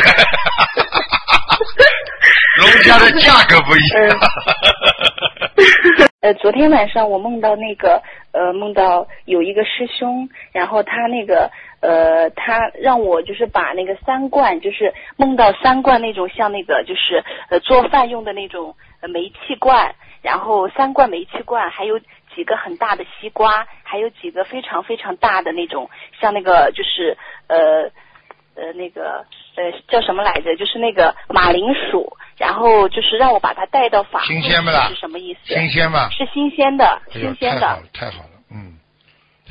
龙虾的价格不一样。 昨天晚上我梦到梦到有一个师兄，然后他他让我就是把那个3罐，就是梦到3罐那种像那个就是做饭用的那种煤气罐，然后3罐煤气罐，还有几个很大的西瓜，还有几个非常非常大的那种像那个就是叫什么来着？就是那个马铃薯，然后就是让我把它带到法会， 新鲜不啦？ 是什么意思？ 新鲜吗？ 是新鲜的，新鲜的。 太好了，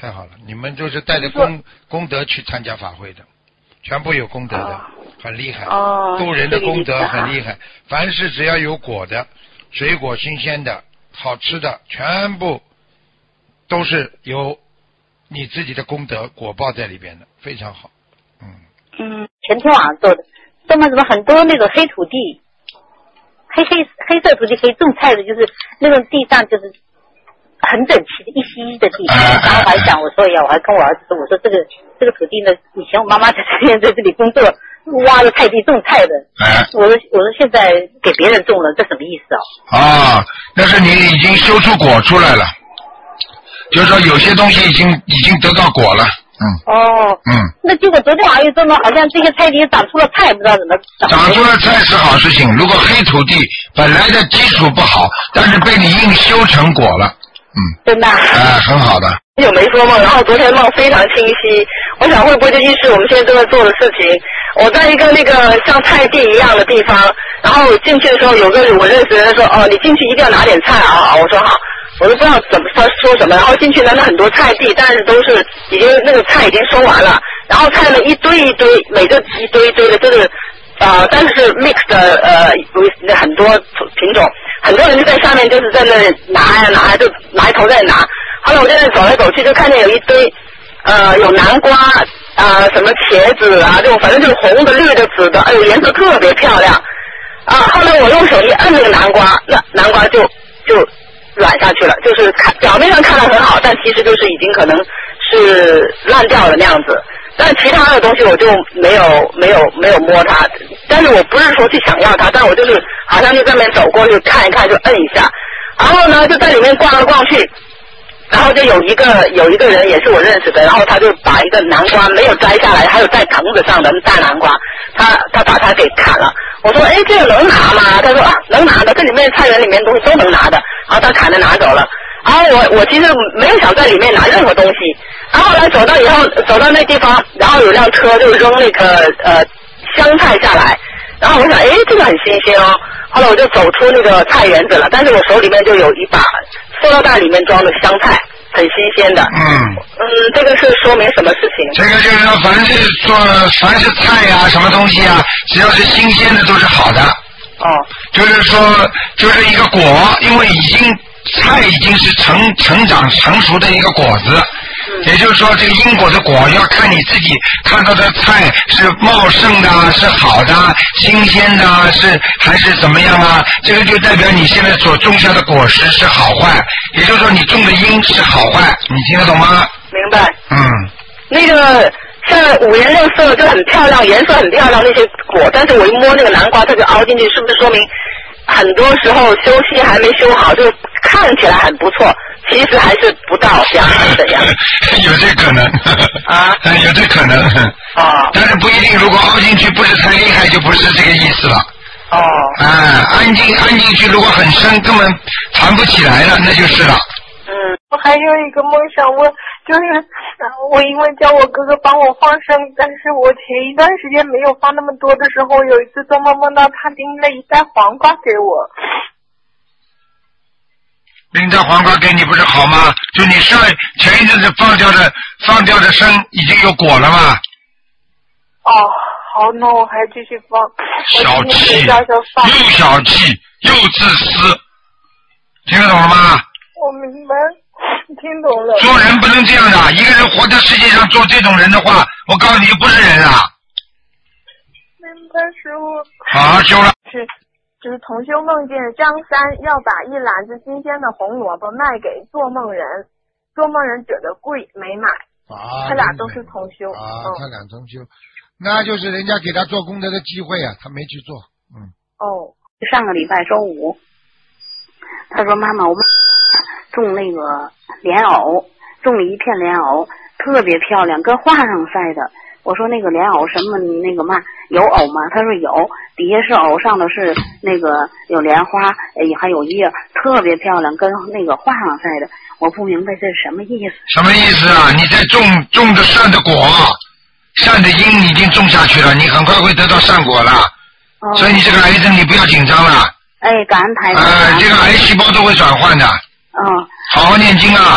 太好了，你们就是带着功德去参加法会的，全部有功德的，很厉害。渡人的功德很厉害。凡是只要有果的，水果新鲜的、好吃的，全部都是有你自己的功德果报在里边的，非常好。 前天晚上做的，什么很多那个黑土地，黑色土地可以种菜的，就是那种地上就是很整齐的一稀的地。然后我还想，我还跟我儿子说，我说这个土地呢，以前我妈妈在这里工作，挖了菜地种菜的。我说现在给别人种了，这什么意思啊？ 那是你已经修出果出来了，就是说有些东西已经得到果了。 那结果昨天晚上又种了，好像这个菜地长出了菜，不知道怎么长出了菜是好事情。如果黑土地本来的基础不好，但是被你硬修成果了， 真的很好的。 很久没做梦，然后昨天梦非常清晰。我想会不会就预示我们现在正在做的事情？我在一个那个像菜地一样的地方，然后进去的时候，有个我认识的人说：“哦，你进去一定要拿点菜啊！”我说好。我都不知道他说什么，然后进去呢，那很多菜地，但是都是已经那个菜已经收完了，然后菜呢一堆一堆，每个一堆一堆的，就是但是 mix 的很多品种，很多人就在下面就是在那拿呀，就埋头在拿。后来我在那走来走去，就看见有一堆有南瓜什么茄子啊，这种反正就是红的、绿的、紫的，哎呦颜色特别漂亮后来我用手一摁那个南瓜，那南瓜就软下去了，就是表面上看得很好，但其实就是已经可能是烂掉了那样子。但其他的东西我就没有摸它，但是我不是说去想要它，但我就是好像就在那边走过去看一看，就摁一下，然后呢就在里面逛来逛去，然后就有一个人也是我认识的，然后他就把一个南瓜没有摘下来，还有在藤子上的大南瓜，他把它给砍了。我说这个能拿吗？他说能拿的，这里面菜园里面东西都能拿的。然后他砍着拿走了。然后我其实没有想在里面拿任何东西。然后来走到那地方，然后有辆车就扔那个香菜下来。然后我想这个很新鲜哦。后来我就走出那个菜园子了，但是我手里面就有一把塑料袋里面装的香菜，很新鲜的。这个是说明什么事情？ 这个就是说，凡是菜呀、什么东西啊，只要是新鲜的都是好的。就是说，就是一个果，因为菜已经是成长成熟的一个果子。也就是说，这个因果的果要看你自己看到的菜是茂盛的，是好的，新鲜的，还是怎么样啊？这个就代表你现在所种下的果实是好坏。也就是说，你种的因是好坏，你听得懂吗？ 明白。那个像五颜六色就很漂亮，颜色很漂亮那些果，但是我一摸那个南瓜，它就凹进去，是不是说明很多时候修息还没修好，就看起来很不错，其实还是不到家是怎样？ 有这可能有这可能但是不一定，如果凹进去不是太厉害，就不是这个意思了。按进去，如果很深，根本弹不起来了，那就是了。 我还有一个梦想问，就是我因为叫我哥哥帮我放生，但是我前一段时间没有放那么多的时候，有一次做梦梦到他拎了一袋黄瓜给我。 拎袋黄瓜给你不是好吗？就你前一阵子放掉的生已经有果了吗？ 好，那我还继续放。 小气，又小气又自私，听得懂了吗？ 我明白，听懂了。 做人不能这样的，一个人活在世界上做这种人的话，我告诉你就不是人啊。 明白师傅。 好修了。 就是同修梦见张三要把一篮子新鲜的红萝卜卖给做梦人，做梦人觉得贵没买。他俩都是同修。 他俩同修，那就是人家给他做功德的机会啊，他没去做。 上个礼拜周五，他说妈妈，我们种那个莲藕，种了一片莲藕，特别漂亮，跟画上晒的。我说那个莲藕什么那个嘛有藕吗？他说有，底下是藕，上头是那个有莲花，还有叶，特别漂亮，跟那个画上晒的。我不明白这是什么意思。 什么意思啊？你在种的善的果，善的因已经种下去了，你很快会得到善果了。所以你这个癌症你不要紧张了。 感恩台长。 这个癌细胞都会转换的。好好念经啊。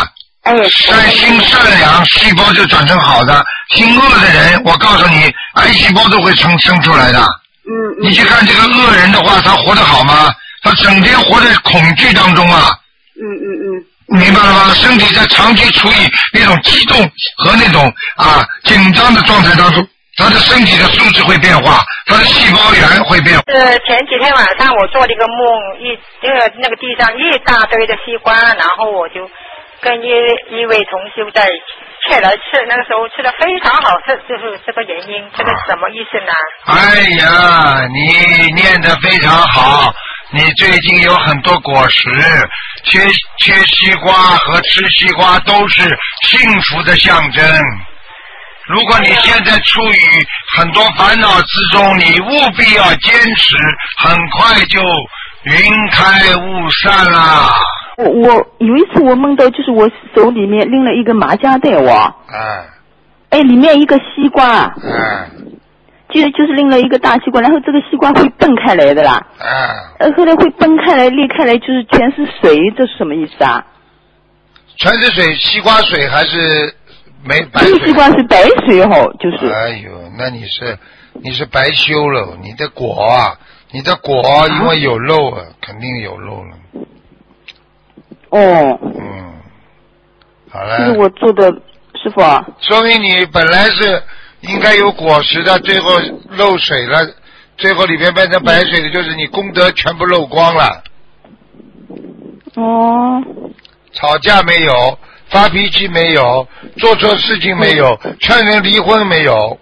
善心善良，细胞就转成好的；心恶的人，我告诉你，癌细胞都会生出来的。你去看这个恶人的话，他活得好吗？他整天活在恐惧当中啊。明白了吗？身体在长期处于那种激动和那种紧张的状态当中，他的身体的素质会变化，他的细胞源会变化。 前几天晚上我做了一个梦，那个地上一大堆的西瓜，然后我就跟一位同修在切来吃，那个时候吃的非常好吃，就是这个原因，这个什么意思呢？ 哎呀，你念得非常好，你最近有很多果实，切西瓜和吃西瓜都是幸福的象征。如果你现在处于很多烦恼之中，你务必要坚持，很快就云开雾散啦。 我有一次我梦到，就是我手里面拎了一个麻夹袋里面一个西瓜，就是拎了一个大西瓜，然后这个西瓜会崩开来的啦，后来会崩开来裂开来，就是全是水，这是什么意思啊？ 全是水，西瓜水还是白水？ 西瓜是白水就是。 哎呦，那你是白修了，你的果因为有漏肯定有漏了。好了。 这是我做的，师傅。 说明你本来是应该有果实的，最后漏水了，最后里面变成白水的，就是你功德全部漏光了。吵架没有，发脾气没有，做错事情没有，劝人离婚没有。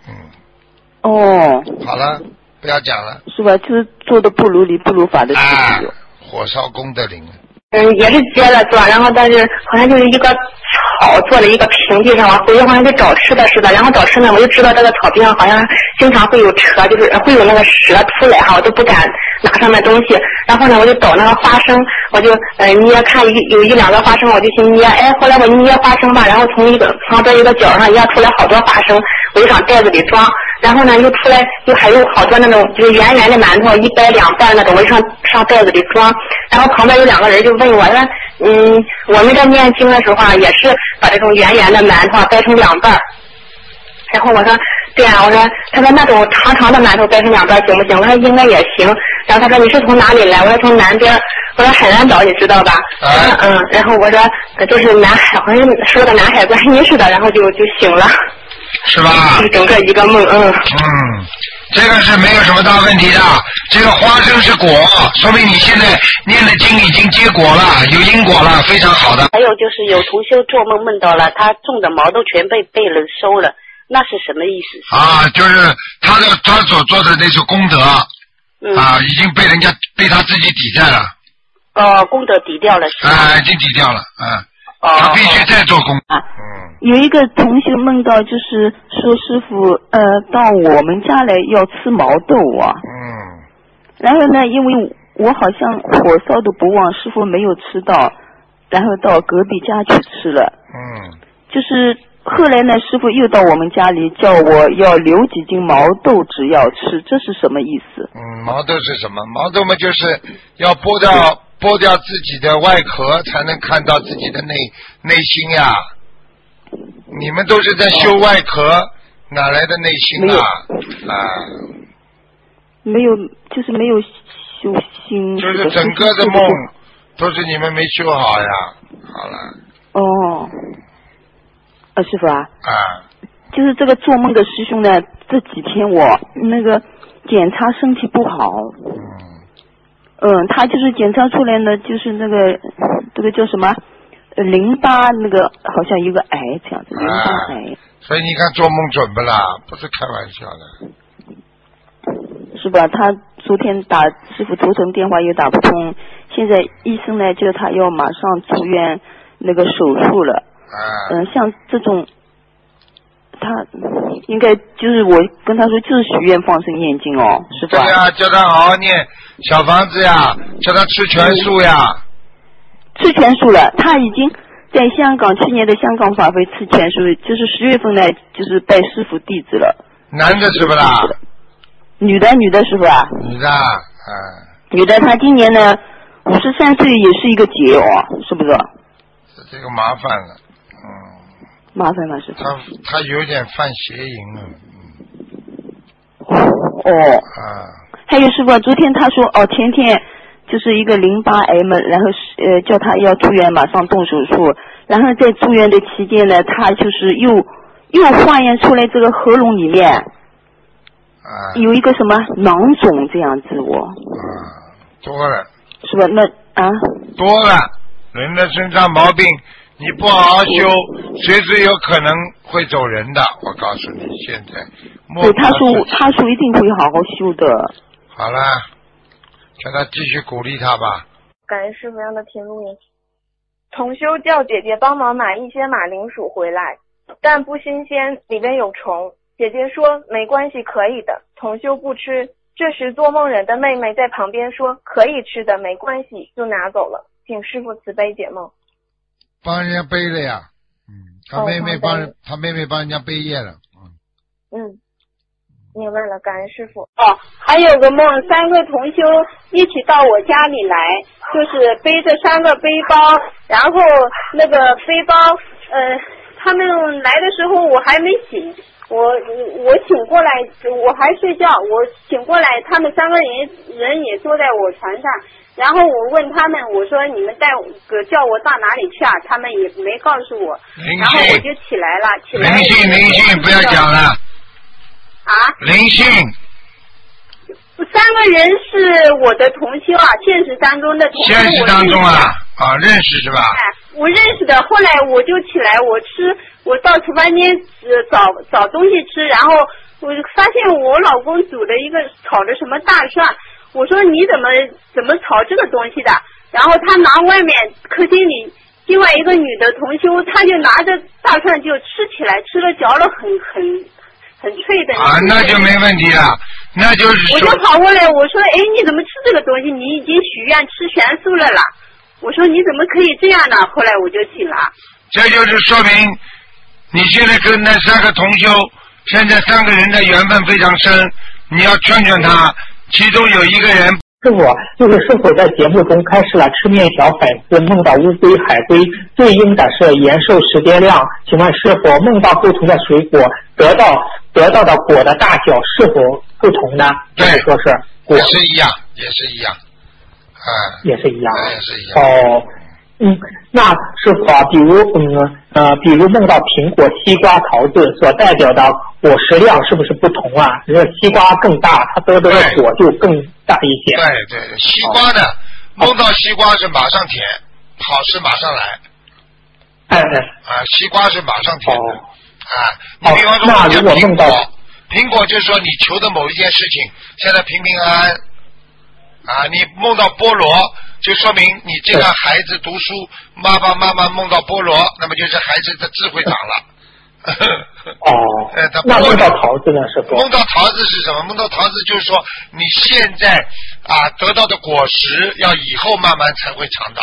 好了，不要讲了。 是吧？就是做的不如理不如法的事情。 火烧功德林。 也是接了做，然后但是好像就是一个草做了一个平地上，回去好像是找吃的似的，然后找吃的我就知道这个草地上好像经常会有蛇，就是会有那个蛇出来我都不敢拿上面东西。然后呢，我就找那个花生，我就捏，看有一两个花生，我就去捏，后来我捏花生吧，然后从旁边一个角上压出来好多花生，我就上袋子里装。然后呢，又出来，又还有好多那种就是圆圆的馒头，1掰2瓣那种，我就上袋子里装。然后旁边有2个人就问我说，我们在念经的时候也是把这种圆圆的馒头掰成2瓣。然后我说，对啊，我说，他说那种长长的馒头掰成2瓣行不行？我说应该也行。然后他说你是从哪里来？我说从南边。我说海南岛你知道吧？然后我说就是南海，好像说的南海观音似的，然后就醒了。 是吧？ 整个一个梦， 这个是没有什么大问题的。这个花生是果，说明你现在念的经已经结果了，有因果了，非常好的。 还有就是有同修做梦梦到了他种的毛都全被人收了，那是什么意思？ 就是他所做的那种功德，已经被他自己抵债了。 功德抵掉了是吧？ 已经抵掉了，他必须再做功。 有一个同学梦到，就是说师傅到我们家来要吃毛豆然后呢，因为我好像火烧的不旺，师傅没有吃到，然后到隔壁家去吃了。就是后来呢，师傅又到我们家里叫我要留几斤毛豆只要吃，这是什么意思？ 毛豆是什么？毛豆嘛，就是要剥掉自己的外壳，才能看到自己的内心呀。你们都是在修外壳，哪来的内心啊？ 没有，就是没有修心。 就是整个的梦都是你们没修好呀。好了。 师傅就是这个做梦的师兄呢，这几天我那个检查身体不好。他就是检查出来呢，就是那个这个叫什么？淋巴那个好像有个癌这样子，淋巴癌。 所以你看做梦准不啦？不是开玩笑的。是吧？他昨天打师傅头疼电话又打不通，现在医生呢叫他要马上住院那个手术了。像这种，他应该就是我跟他说就是许愿放生念经是吧？对呀，叫他好好念小房子呀，叫他吃全素呀。 吃全素了，他已经在香港去年的香港法会吃全素，就是10月份呢，就是拜师傅弟子了。 男的是不啦？ 女的师傅啊。 女的， 女的，她今年呢53岁，也是一个劫是不是？ 这个麻烦了， 麻烦了是吧？ 他有点犯邪淫了。 哦。还有师傅，昨天他说前天就是一个淋巴癌嘛，然后叫他要住院，马上动手术，然后在住院的期间呢，他就是又化验出来这个喉咙里面有一个什么囊肿这样子多了。 是吧？那多了，人的身上毛病，你不好好修，随时有可能会走人的。我告诉你，现在。 对，他说一定会好好修的。 好了，叫他继续鼓励他吧。 感恩师傅让他听录音。同修叫姐姐帮忙买一些马铃薯回来，但不新鲜，里边有虫。姐姐说没关系，可以的。同修不吃。这时做梦人的妹妹在旁边说可以吃的，没关系，就拿走了。请师傅慈悲解梦。 帮人家背了呀，他妹妹帮人家背业了。 明白了，感恩师傅。 还有个梦，3个同修一起到我家里来，就是背着3个背包，然后那个背包他们来的时候我还没醒，我醒过来，我还睡觉，我醒过来，他们3个人也坐在我床上，然后我问他们，我说你们叫我到哪里去啊？他们也没告诉我，然后我就起来了， 灵性不要讲了。灵性。 3个人是我的同修啊，现实当中的同修。 现实当中认识是吧？ 我认识的，后来我就起来，我到厨房间找东西吃，然后我发现我老公煮了一个炒的什么大蒜，我说你怎么炒这个东西的？然后他拿外面客厅里另外一个女的同修，她就拿着大蒜就吃起来，吃了嚼了很脆的。 那就没问题了，那就是我就跑过来，我说你怎么吃这个东西？你已经许愿吃全素了啦。我说你怎么可以这样呢？后来我就醒了。 这就是说明你现在跟那3个同修，现在3个人的缘分非常深，你要劝劝他，其中有一个人。 师傅，就是师傅在节目中开始了吃面条粉丝梦到乌龟、海龟，对应的是延寿时间量。请问师傅，梦到不同的水果得到的果的大小是否不同呢？ 对， 说是果也是一样，也是一样。 那师傅比如梦到苹果、西瓜、桃子所代表的果实量是不是不同啊？这西瓜更大，它得的果就更大一些。 对，西瓜呢，梦到西瓜是马上甜，好事马上来。西瓜是马上甜的。你比方说那如果梦到苹果，就是说你求的某一件事情现在平平安安。你梦到菠萝，就说明你这个孩子读书，妈妈梦到菠萝，那么就是孩子的智慧长了。 那梦到桃子呢？是不？ 梦到桃子是什么？梦到桃子就是说你现在得到的果实，要以后慢慢才会尝到。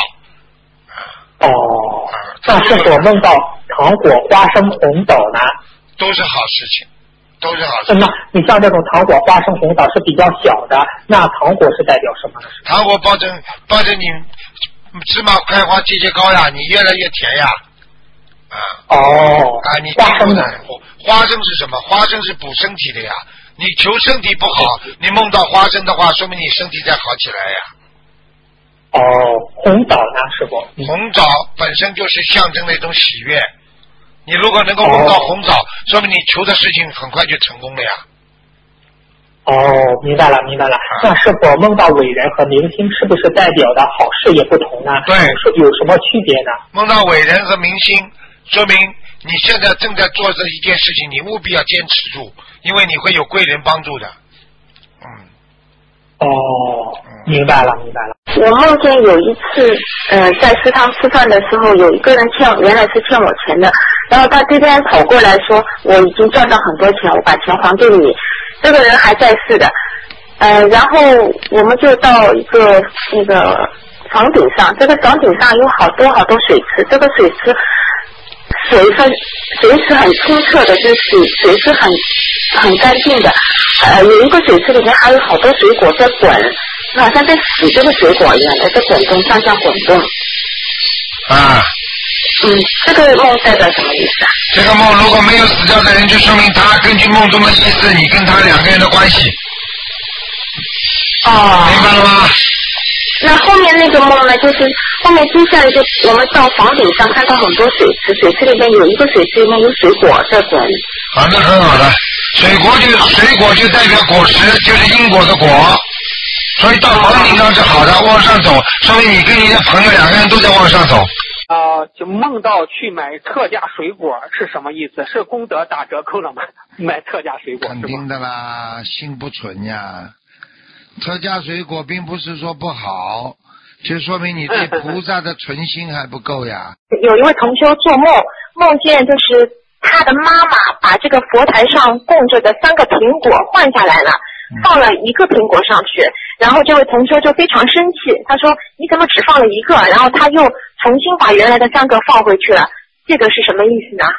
那是否梦到糖果、花生、红枣呢？ 都是好事情。都是好事。 那你像这种糖果、花生、红枣是比较小的，那糖果是代表什么呢？ 糖果保证你芝麻开花节节高呀，你越来越甜呀。你花生呢？ 花生是什么？花生是补身体的呀。你求身体不好，你梦到花生的话，说明你身体在好起来呀。 红枣呢？师傅？ 红枣本身就是象征的一种喜悦。你如果能够梦到红枣，说明你求的事情很快就成功了呀。 明白了。那是否梦到伟人和明星是不是代表的好事也不同呢？ 对， 有什么区别呢？ 梦到伟人和明星，说明你现在正在做这一件事情，你务必要坚持住，因为你会有贵人帮助的。 明白了。 我梦见有一次，在食堂吃饭的时候，有一个人原来是欠我钱的，然后他这边跑过来说，我已经赚到很多钱，我把钱还给你。这个人还在世的，然后我们就到一个那个房顶上，这个房顶上有好多水池，这个水池很清澈的，就是水是很干净的，有一个水池里面还有好多水果在滚，好像在洗这个水果一样的，在滚动，上下滚动。 这个梦代表什么意思啊？ 这个梦如果没有死掉的人，就说明他根据梦中的意思，你跟他两个人的关系。 哦。 明白了吗？ 那后面那个梦呢，就是后面接下来就我们到房顶上看到很多水池，水池里面有一个水池里面有水果在滚。 啊，那很好的，水果就代表果实，就是因果的果，所以到房顶上是好的，往上走，说明你跟你的朋友两个人都在往上走。 就梦到去买特价水果是什么意思？是功德打折扣了吗？买特价水果肯定的啦，心不纯呀。特价水果并不是说不好，就说明你对菩萨的纯心还不够呀。 有一位同修做梦，梦见就是他的妈妈把这个佛台上供着的3个苹果换下来了，放了1个苹果上去，然后这位同修就非常生气，他说你怎么只放了1个？然后他又重新把原来的3个放回去了，这个是什么意思呢？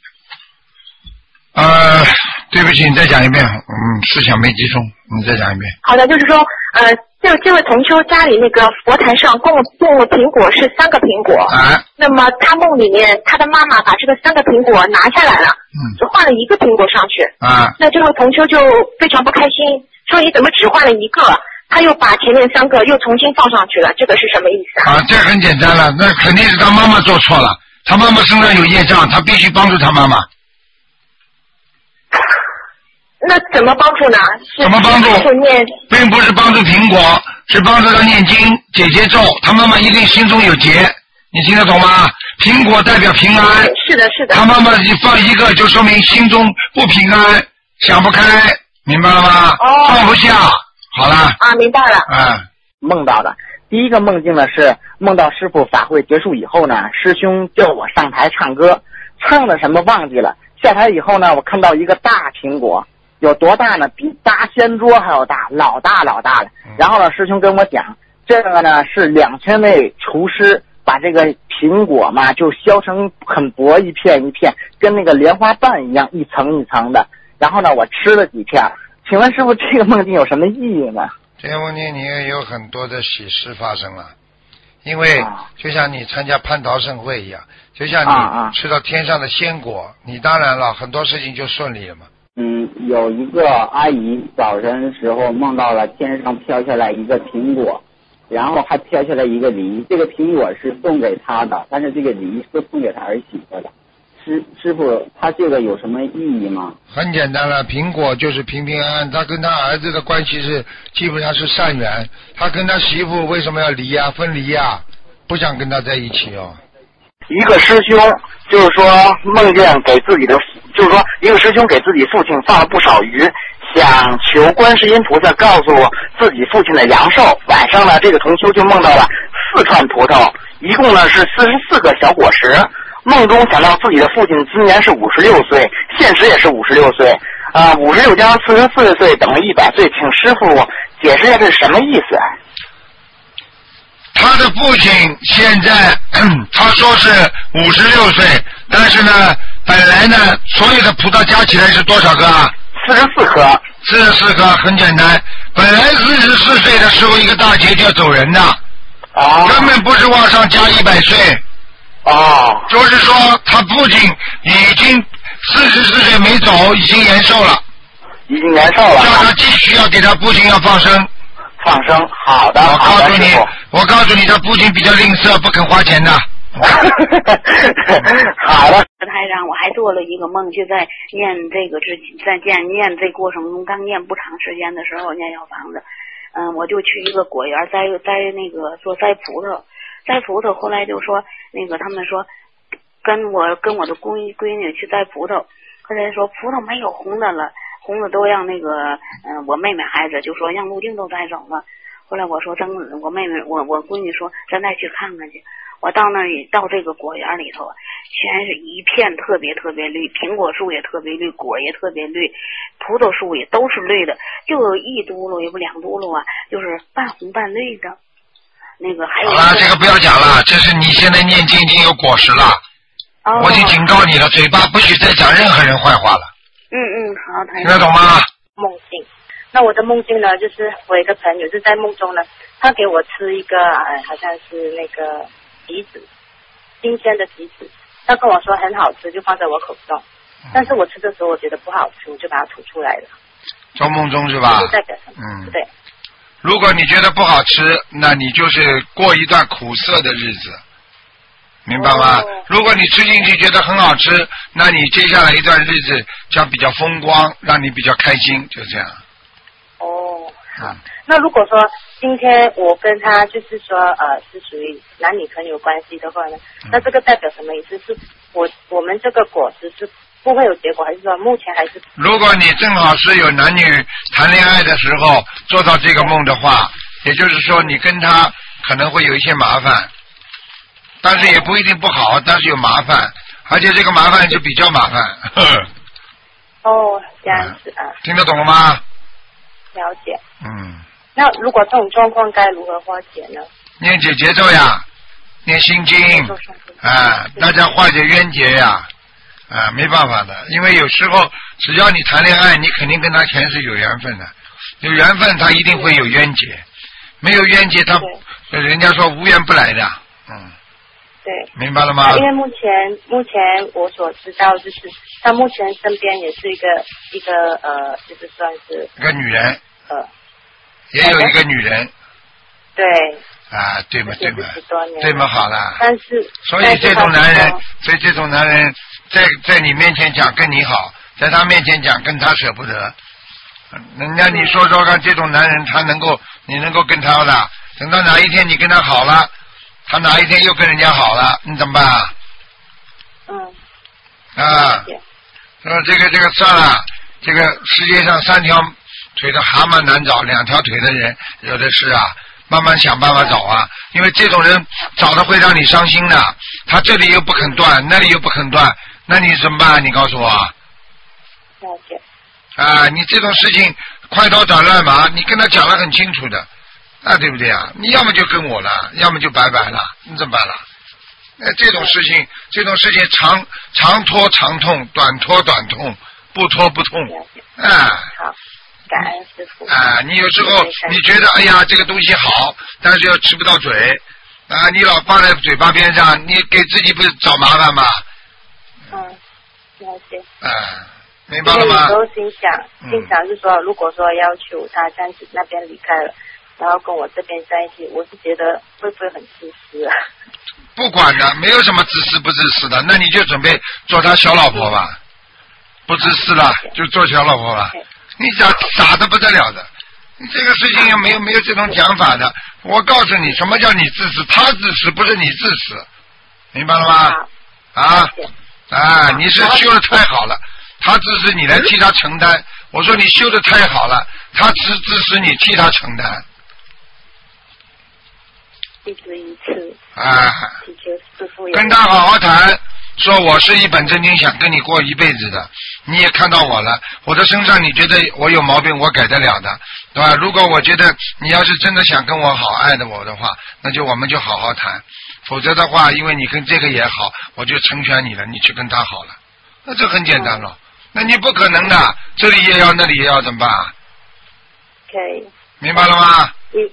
对不起，你再讲一遍，思想没集中，你再讲一遍。 好的，就是说，这位同修家里那个佛台上供的苹果是3个苹果，那么他梦里面他的妈妈把这个3个苹果拿下来了，只换了1个苹果上去，那这位同修就非常不开心，说你怎么只换了1个？他又把前面3个又重新放上去了，这个是什么意思啊？ 这很简单了，那肯定是他妈妈做错了，他妈妈身上有业障，他必须帮助他妈妈。 那怎么帮助呢？ 怎么帮助？并不是帮助苹果，是帮助他念经解结咒。他妈妈一定心中有结，你听得懂吗？苹果代表平安。 是的，是的。 他妈妈一放1个，就说明心中不平安，想不开，明白了吗？放不下。好了。 明白了。 梦到的第一个梦境呢是梦到师父法会结束以后呢，师兄叫我上台唱歌，唱的什么忘记了。下台以后呢，我看到一个大苹果。有多大呢？比大仙桌还要大，老大了。然后呢，师兄跟我讲，这个呢是2000位厨师把这个苹果嘛，就削成很薄一片一片，跟那个莲花瓣一样，一层一层的。然后呢，我吃了几片。请问师父，这个梦境有什么意义呢？ 这个梦境你也有很多的喜事发生了，因为就像你参加蟠桃盛会一样，就像你吃到天上的仙果，你当然了，很多事情就顺利了嘛。 有一个阿姨早晨时候梦到了天上飘下来一个苹果，然后还飘下来一个梨，这个苹果是送给她的，但是这个梨是送给她儿媳妇的。师傅，他这个有什么意义吗？ 很简单了，苹果就是平平安安，他跟他儿子的关系是基本上是善缘，他跟他媳妇为什么要离啊？分离啊？不想跟他在一起哦。 一个师兄就是说梦见给自己的，就是说一个师兄给自己父亲放了不少鱼，想求观世音菩萨告诉自己父亲的阳寿。晚上呢，这个同修就梦到了4串葡萄，一共呢是44个小果实。梦中想到自己的父亲今年是56岁，现实也是56岁，56加44岁等于100岁，请师傅解释一下这是什么意思？ 他的父亲现在他说是56岁，但是呢，本来呢，所有的葡萄加起来是多少个啊 ？44颗。 44颗，很简单。本来44岁的时候，一个大劫就要走人的，根本不是往上加100岁。就是说他父亲已经44岁没走，已经延寿了。 已经延寿了。 叫他继续要给他父亲要放生。 放生，好的。 我告诉你，他父亲比较吝啬，不肯花钱的。 好的。 台长，我还做了一个梦，就在念这个念这过程中，刚念不长时间的时候，念小房子，我就去一个果园摘那个说摘葡萄，后来就说那个他们说跟我的闺女去摘葡萄，后来说葡萄没有红的了。红的都让那个我妹妹孩子就说让陆静都摘走了。后来我说我妹妹我闺女说咱再去看看去。我到那里到这个果园里头，全是一片特别特别绿，苹果树也特别绿，果也特别绿，葡萄树也都是绿的，就有1嘟噜也不2嘟噜啊，就是半红半绿的。那个还有好了，这个不要讲了，这是你现在念经已经有果实了。我已经警告你了，嘴巴不许再讲任何人坏话了。 好， 听得懂吗？ 梦境，那我的梦境呢，就是我有一个朋友就在梦中呢，他给我吃一个好像是那个梨子， 新鲜的橘子，他跟我说很好吃，就放在我口中。但是我吃的时候我觉得不好吃，我就把它吐出来了。 做梦中是吧？ 这代表什么？对。 如果你觉得不好吃，那你就是过一段苦涩的日子，明白吗？如果你吃进去觉得很好吃，那你接下来一段日子将比较风光，让你比较开心，就这样。 哦，好。那如果说今天我跟他就是说是属于男女朋友关系的话呢，那这个代表什么意思？是我们这个果实是不会有结果，还是说目前还是？如果你正好是有男女谈恋爱的时候做到这个梦的话，也就是说你跟他可能会有一些麻烦，但是也不一定不好，但是有麻烦，而且这个麻烦就比较麻烦。哦，这样子啊。听得懂了吗？了解。那如果这种状况该如何化解呢？念解结咒呀，念心经大家化解冤结呀。没办法的，因为有时候只要你谈恋爱，你肯定跟他前世有缘分的，有缘分他一定会有冤结，没有冤结他人家说无缘不来的。对，明白了吗？因为目前我所知道就是他目前身边也是一个就是算是一个女人，也有一个女人。对。对嘛对嘛对嘛，好了。但是所以这种男人在你面前讲跟你好，在他面前讲跟他舍不得。人家你说说看，这种男人你能够跟他的，等到哪一天你跟他好了，他哪一天又跟人家好了，你怎么办啊？这个算了，这个世界上3条腿的蛤蟆难找，2条腿的人有的是啊。慢慢想办法找啊，因为这种人找的会让你伤心的，他这里又不肯断，那里又不肯断，那你怎么办？你告诉我。了解。你这种事情快刀斩乱麻，你跟他讲得很清楚的，对不对啊？你要么就跟我了，要么就拜拜了，你怎么办了？这种事情长拖长痛，短拖短痛，不拖不痛。好。感恩师父。你有时候你觉得哎呀这个东西好，但是又吃不到嘴，你老放在嘴巴边上，你给自己不是找麻烦吗？了解。明白了吗？有时候心想是说，如果说要求他这样子那边离开了，然后跟我这边在一起，我是觉得会不会很自私啊？不管的，没有什么自私不自私的，那你就准备做他小老婆吧，不自私了就做小老婆了。你傻得不得了的，你这个事情也没有这种讲法的。我告诉你，什么叫你自私？他自私不是你自私，明白了吗？你是修得太好了，他自私你来替他承担。我说你修得太好了，他自私你替他承担。一直一次。祈求师父跟他好好谈。说我是一本正经想跟你过一辈子的，你也看到我了，我的身上你觉得我有毛病我改得了的，对吧？如果我觉得你要是真的想跟我好爱的我的话，那就我们就好好谈，否则的话因为你跟这个也好，我就成全你了，你去跟他好了，那这很简单了。那你不可能的，这里也要那里也要怎么办？可以。明白了吗？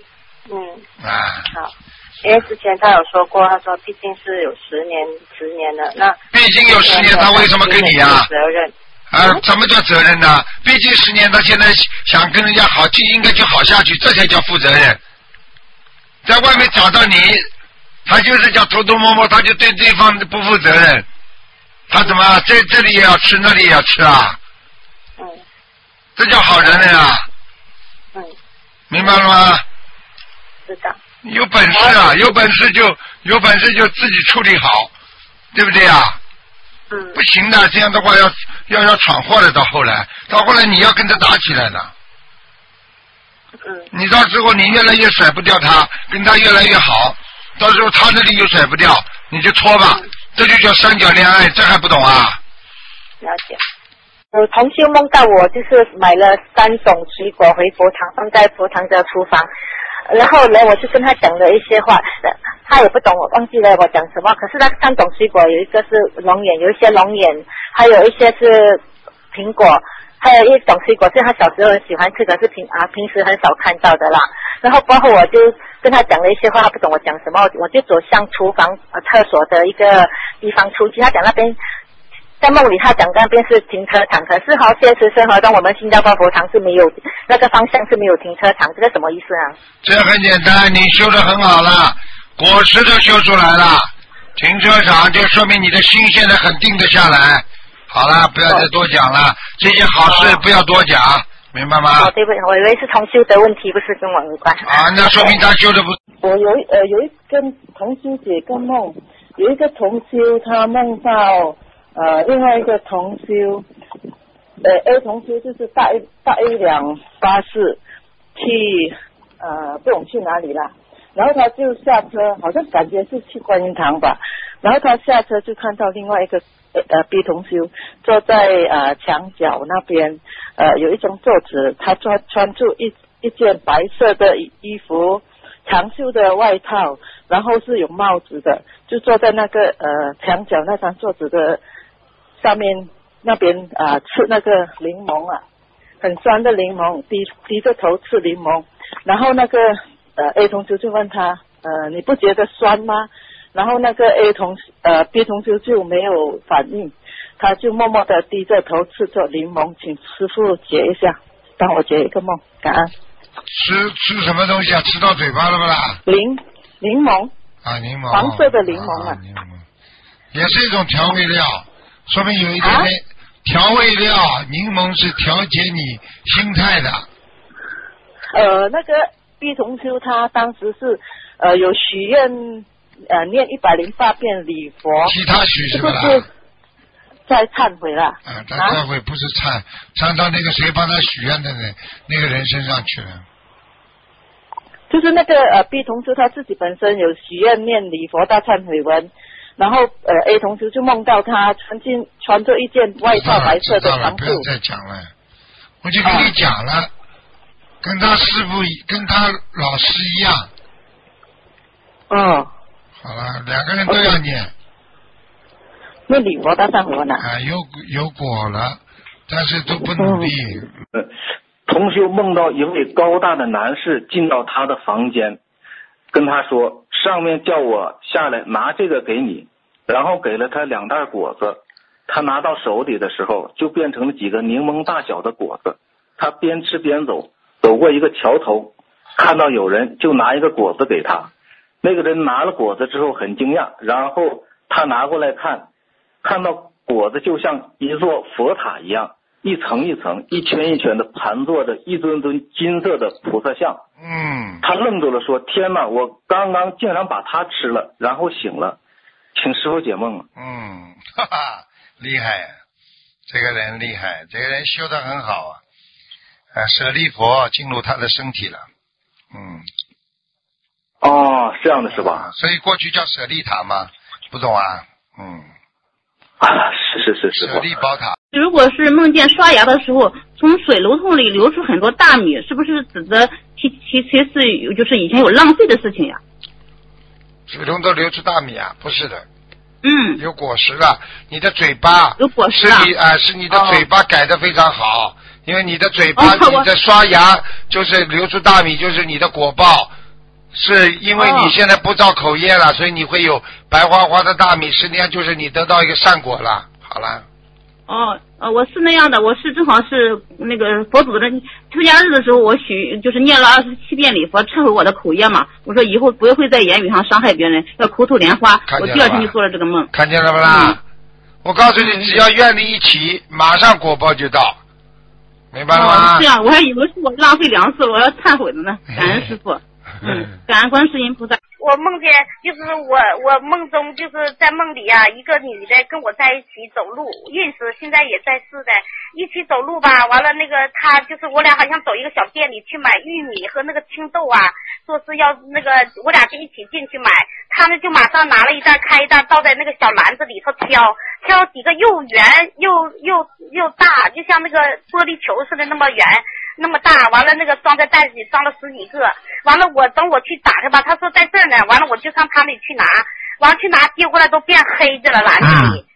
好。因为之前他有说过，他说毕竟是有10年了，那毕竟有10年，他为什么跟你啊？责任什么叫责任呢？毕竟10年，他现在想跟人家好，就应该就好下去，这才叫负责任。在外面找到你，他就是叫偷偷摸摸，他就对对方不负责任。他怎么这里也要吃，那里也要吃啊？这叫好人了呀。明白了吗？知道。有本事啊，有本事就自己处理好，对不对啊？不行的，这样的话要闯祸了，到后来你要跟他打起来了。你到时候你越来越甩不掉他，跟他越来越好，到时候他那里又甩不掉，你就拖吧，这就叫三角恋爱，这还不懂啊？了解。同修梦到我就是买了3种水果回佛堂，放在佛堂的厨房。然后呢，我就跟他讲了一些话，他也不懂，我忘记了我讲什么。可是那3种水果有一个是龙眼，有一些龙眼，还有一些是苹果，还有一种水果是他小时候很喜欢吃的，是平时很少看到的啦。然后过后我就跟他讲了一些话，他不懂我讲什么，我就走向厨房厕所的一个地方出去。他讲那边在梦里，他讲那边是停车场，可是现实生活中我们新加坡佛堂是没有那个方向是没有停车场，这个什么意思啊？ 这很简单，你修得很好了，果实都修出来了，停车场就说明你的心现在很定得下来。好了，不要再多讲了，这些好事不要多讲，明白吗？ 对不起，我以为是同修的问题，不是跟我有关。 那说明他修的不。 我有一跟同修解个梦，有一个同修他梦到另外一个同修，A 同修就是搭一辆巴士去不懂去哪里啦，然后他就下车，好像感觉是去观音堂吧，然后他下车就看到另外一个B 同修坐在墙角那边，有一张桌子，他穿着一件白色的衣服，长袖的外套，然后是有帽子的，就坐在那个墙角那张桌子的上面那边吃那个柠檬啊，很酸的柠檬，低着头吃柠檬，然后那个A 同修就问他你不觉得酸吗？然后那个B 同修就没有反应，他就默默的低着头吃着柠檬，请师父解一下，帮我解一个梦，感恩。 吃什么东西啊？吃到嘴巴了不啦？ 柠檬啊，柠檬， 黄色的柠檬啊， 柠檬也是一种调味料，说明有一点点调味料，柠檬是调节你心态的。 那个 B 同修他当时是有许愿念108遍礼佛， 其他许是吧？ 是在忏悔了。 他忏悔不是忏到那个谁帮他许愿的那个人身上去了。 就是那个B 同修他自己本身有许愿念礼佛大忏悔文，然后A 同修就梦到他穿着一件外套白色的长裤。 不要再讲了，我就跟你讲了，跟他师父跟他老师一样。好了，两个人都要念。 念礼佛大忏悔文啊？ 有果了，但是都不努力。 同修梦到一位高大的男士进到他的房间，跟他说上面叫我下来拿这个给你，然后给了他2袋果子，他拿到手里的时候就变成了几个柠檬大小的果子，他边吃边走过一个桥头，看到有人就拿一个果子给他，那个人拿了果子之后很惊讶，然后他拿过来看到果子就像一座佛塔一样，一层一层一圈一圈的盘坐着一尊尊金色的菩萨像。他愣住了说天哪，我刚刚竟然把它吃了，然后醒了，请师父解梦。 哈哈，厉害，这个人厉害，这个人修得很好舍利佛进入他的身体了。 这样的是吧？ 所以过去叫舍利塔嘛，不懂啊？ 是舍利宝塔。 如果是梦见刷牙的时候从水龙头里流出很多大米，是不是指的其实就是以前有浪费的事情呀？ 水龙头流出大米啊？不是的。有果实了，你的嘴巴有果实啊？ 是你的嘴巴改得非常好，因为你的嘴巴你的刷牙就是流出大米，就是你的果报。是因为你现在不造口业了，所以你会有白花花的大米，实际上就是你得到一个善果了。好了。 我是那样的，我是正好是那个佛祖的出家日的时候，我就是念了27遍礼佛，忏悔我的口业嘛。我说以后不会在言语上伤害别人，要口吐莲花。我第2天就做了这个梦。 看见了不啦？我告诉你，只要愿力一起，马上果报就到，明白了吗？ 这样，我还以为是我浪费粮食，我要忏悔的呢。感恩师父。感恩观世音菩萨。 我梦见就是我梦中就是在梦里啊，一个女的跟我在一起走路，认识现在也在世的，一起走路吧。完了那个她就是我俩好像走一个小店里去买玉米和那个青豆啊，说是要那个我俩就一起进去买，她呢就马上拿了一袋开一袋倒在那个小篮子里头挑几个又圆又大，就像那个玻璃球似的那么圆那么大，完了那个装在袋子里装了10几个，完了等我去打开吧，他说在这儿呢，完了我就上他那里去拿，完了去拿接过来都变黑的了篮子里，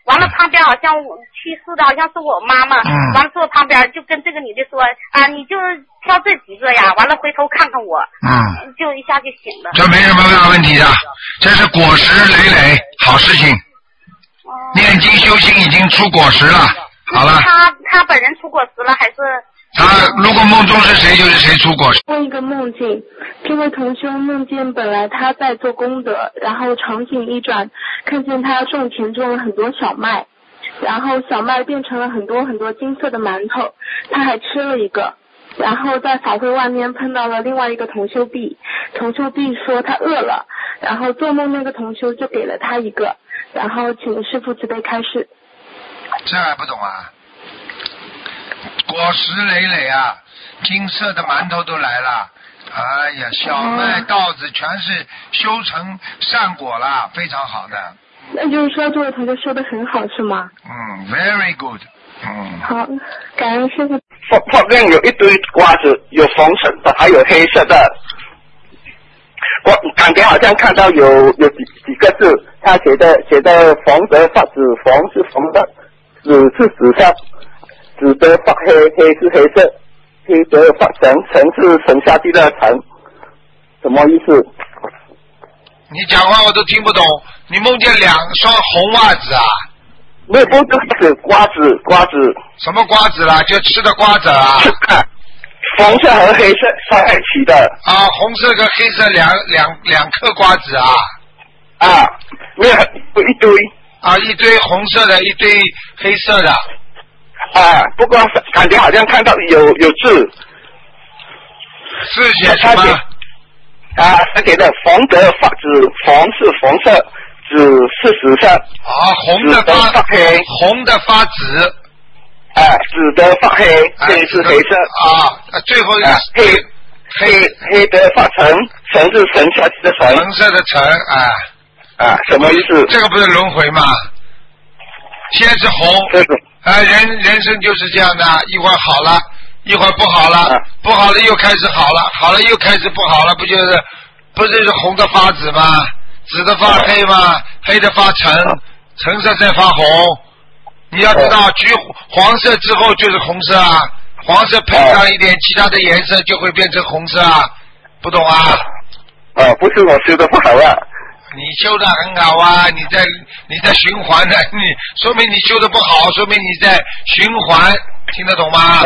完了旁边好像去世的好像是我妈妈，完了之后旁边就跟这个女的说啊，你就挑这几个呀，完了回头看看我，就一下就醒了。 这没什么大问题的，这是果实累累，好事情。念经修心已经出果实了，好了。 他本人出果实了还是？ 他如果梦中是谁就是谁出果实。 问一个梦境，这位同修梦见本来他在做功德，然后场景一转，看见他种田种了很多小麦，然后小麦变成了很多很多金色的馒头，他还吃了一个。然后在法会外面碰到了另外一个同修B，同修B说他饿了，然后做梦那个同修就给了他一个，然后请师父慈悲开示。 这还不懂啊？果实累累啊，金色的馒头都来了，哎呀，小麦稻子全是修成善果了，非常好的。 那就是说这位同学说的很好是吗 ？Very good。 好，感恩师父。 旁边有一堆瓜子，有红色的，还有黑色的。我感觉好像看到有几个字，他写的逢得发紫，逢是逢的，紫是紫色，紫得发黑，黑是黑色，黑得发橙，橙是沉下去的橙，什么意思？ 你讲话我都听不懂，你梦见两双红袜子啊？ 不是瓜子。 什么瓜子啦？就吃的瓜子啊？ 红色和黑色放在一起的。 啊，红色跟黑色两颗瓜子啊？ 啊，没有一堆。 啊，一堆红色的，一堆黑色的。 啊，不过感觉好像看到有字。 是写什么？ 啊，他给的逢得发紫，逢是红色，紫是紫色。 啊，红的发黑，红的发紫。 紫的发黑，黑是黑色。 啊，最后一个黑的发橙，橙是沉下去的橙。 橙色的橙， 什么意思？ 这个不是轮回吗？先是红，人生就是这样的，一会儿好了，一会儿不好了，不好了又开始好了，好了又开始不好了，不就是红的发紫吗？紫的发黑吗？黑的发橙，橙色再发红。你要知道，橘黄色之后就是红色啊，黄色配上一点其他的颜色就会变成红色啊，不懂啊？ 不是我修的不好啊。 你修的很好啊，你在循环的，你说明你修的不好，说明你在循环，听得懂吗？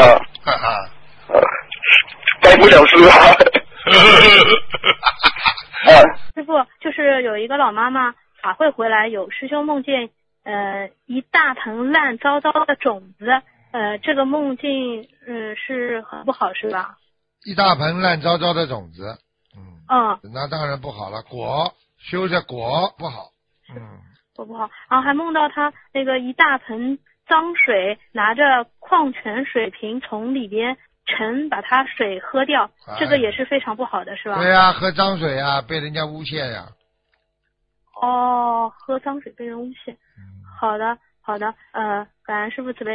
带不了书啊。 师父，就是有一个老妈妈法会回来，有师兄梦见一大盆烂糟糟的种子，这个梦境是很不好是吧？ 一大盆烂糟糟的种子，那当然不好了，修着果不好， 不好。然后还梦到他那个一大盆脏水，拿着矿泉水瓶从里边盛，把它水喝掉，这个也是非常不好的是吧？ 对啊，喝脏水啊，被人家诬陷呀。 喝脏水被人诬陷。好的，感恩师父慈悲。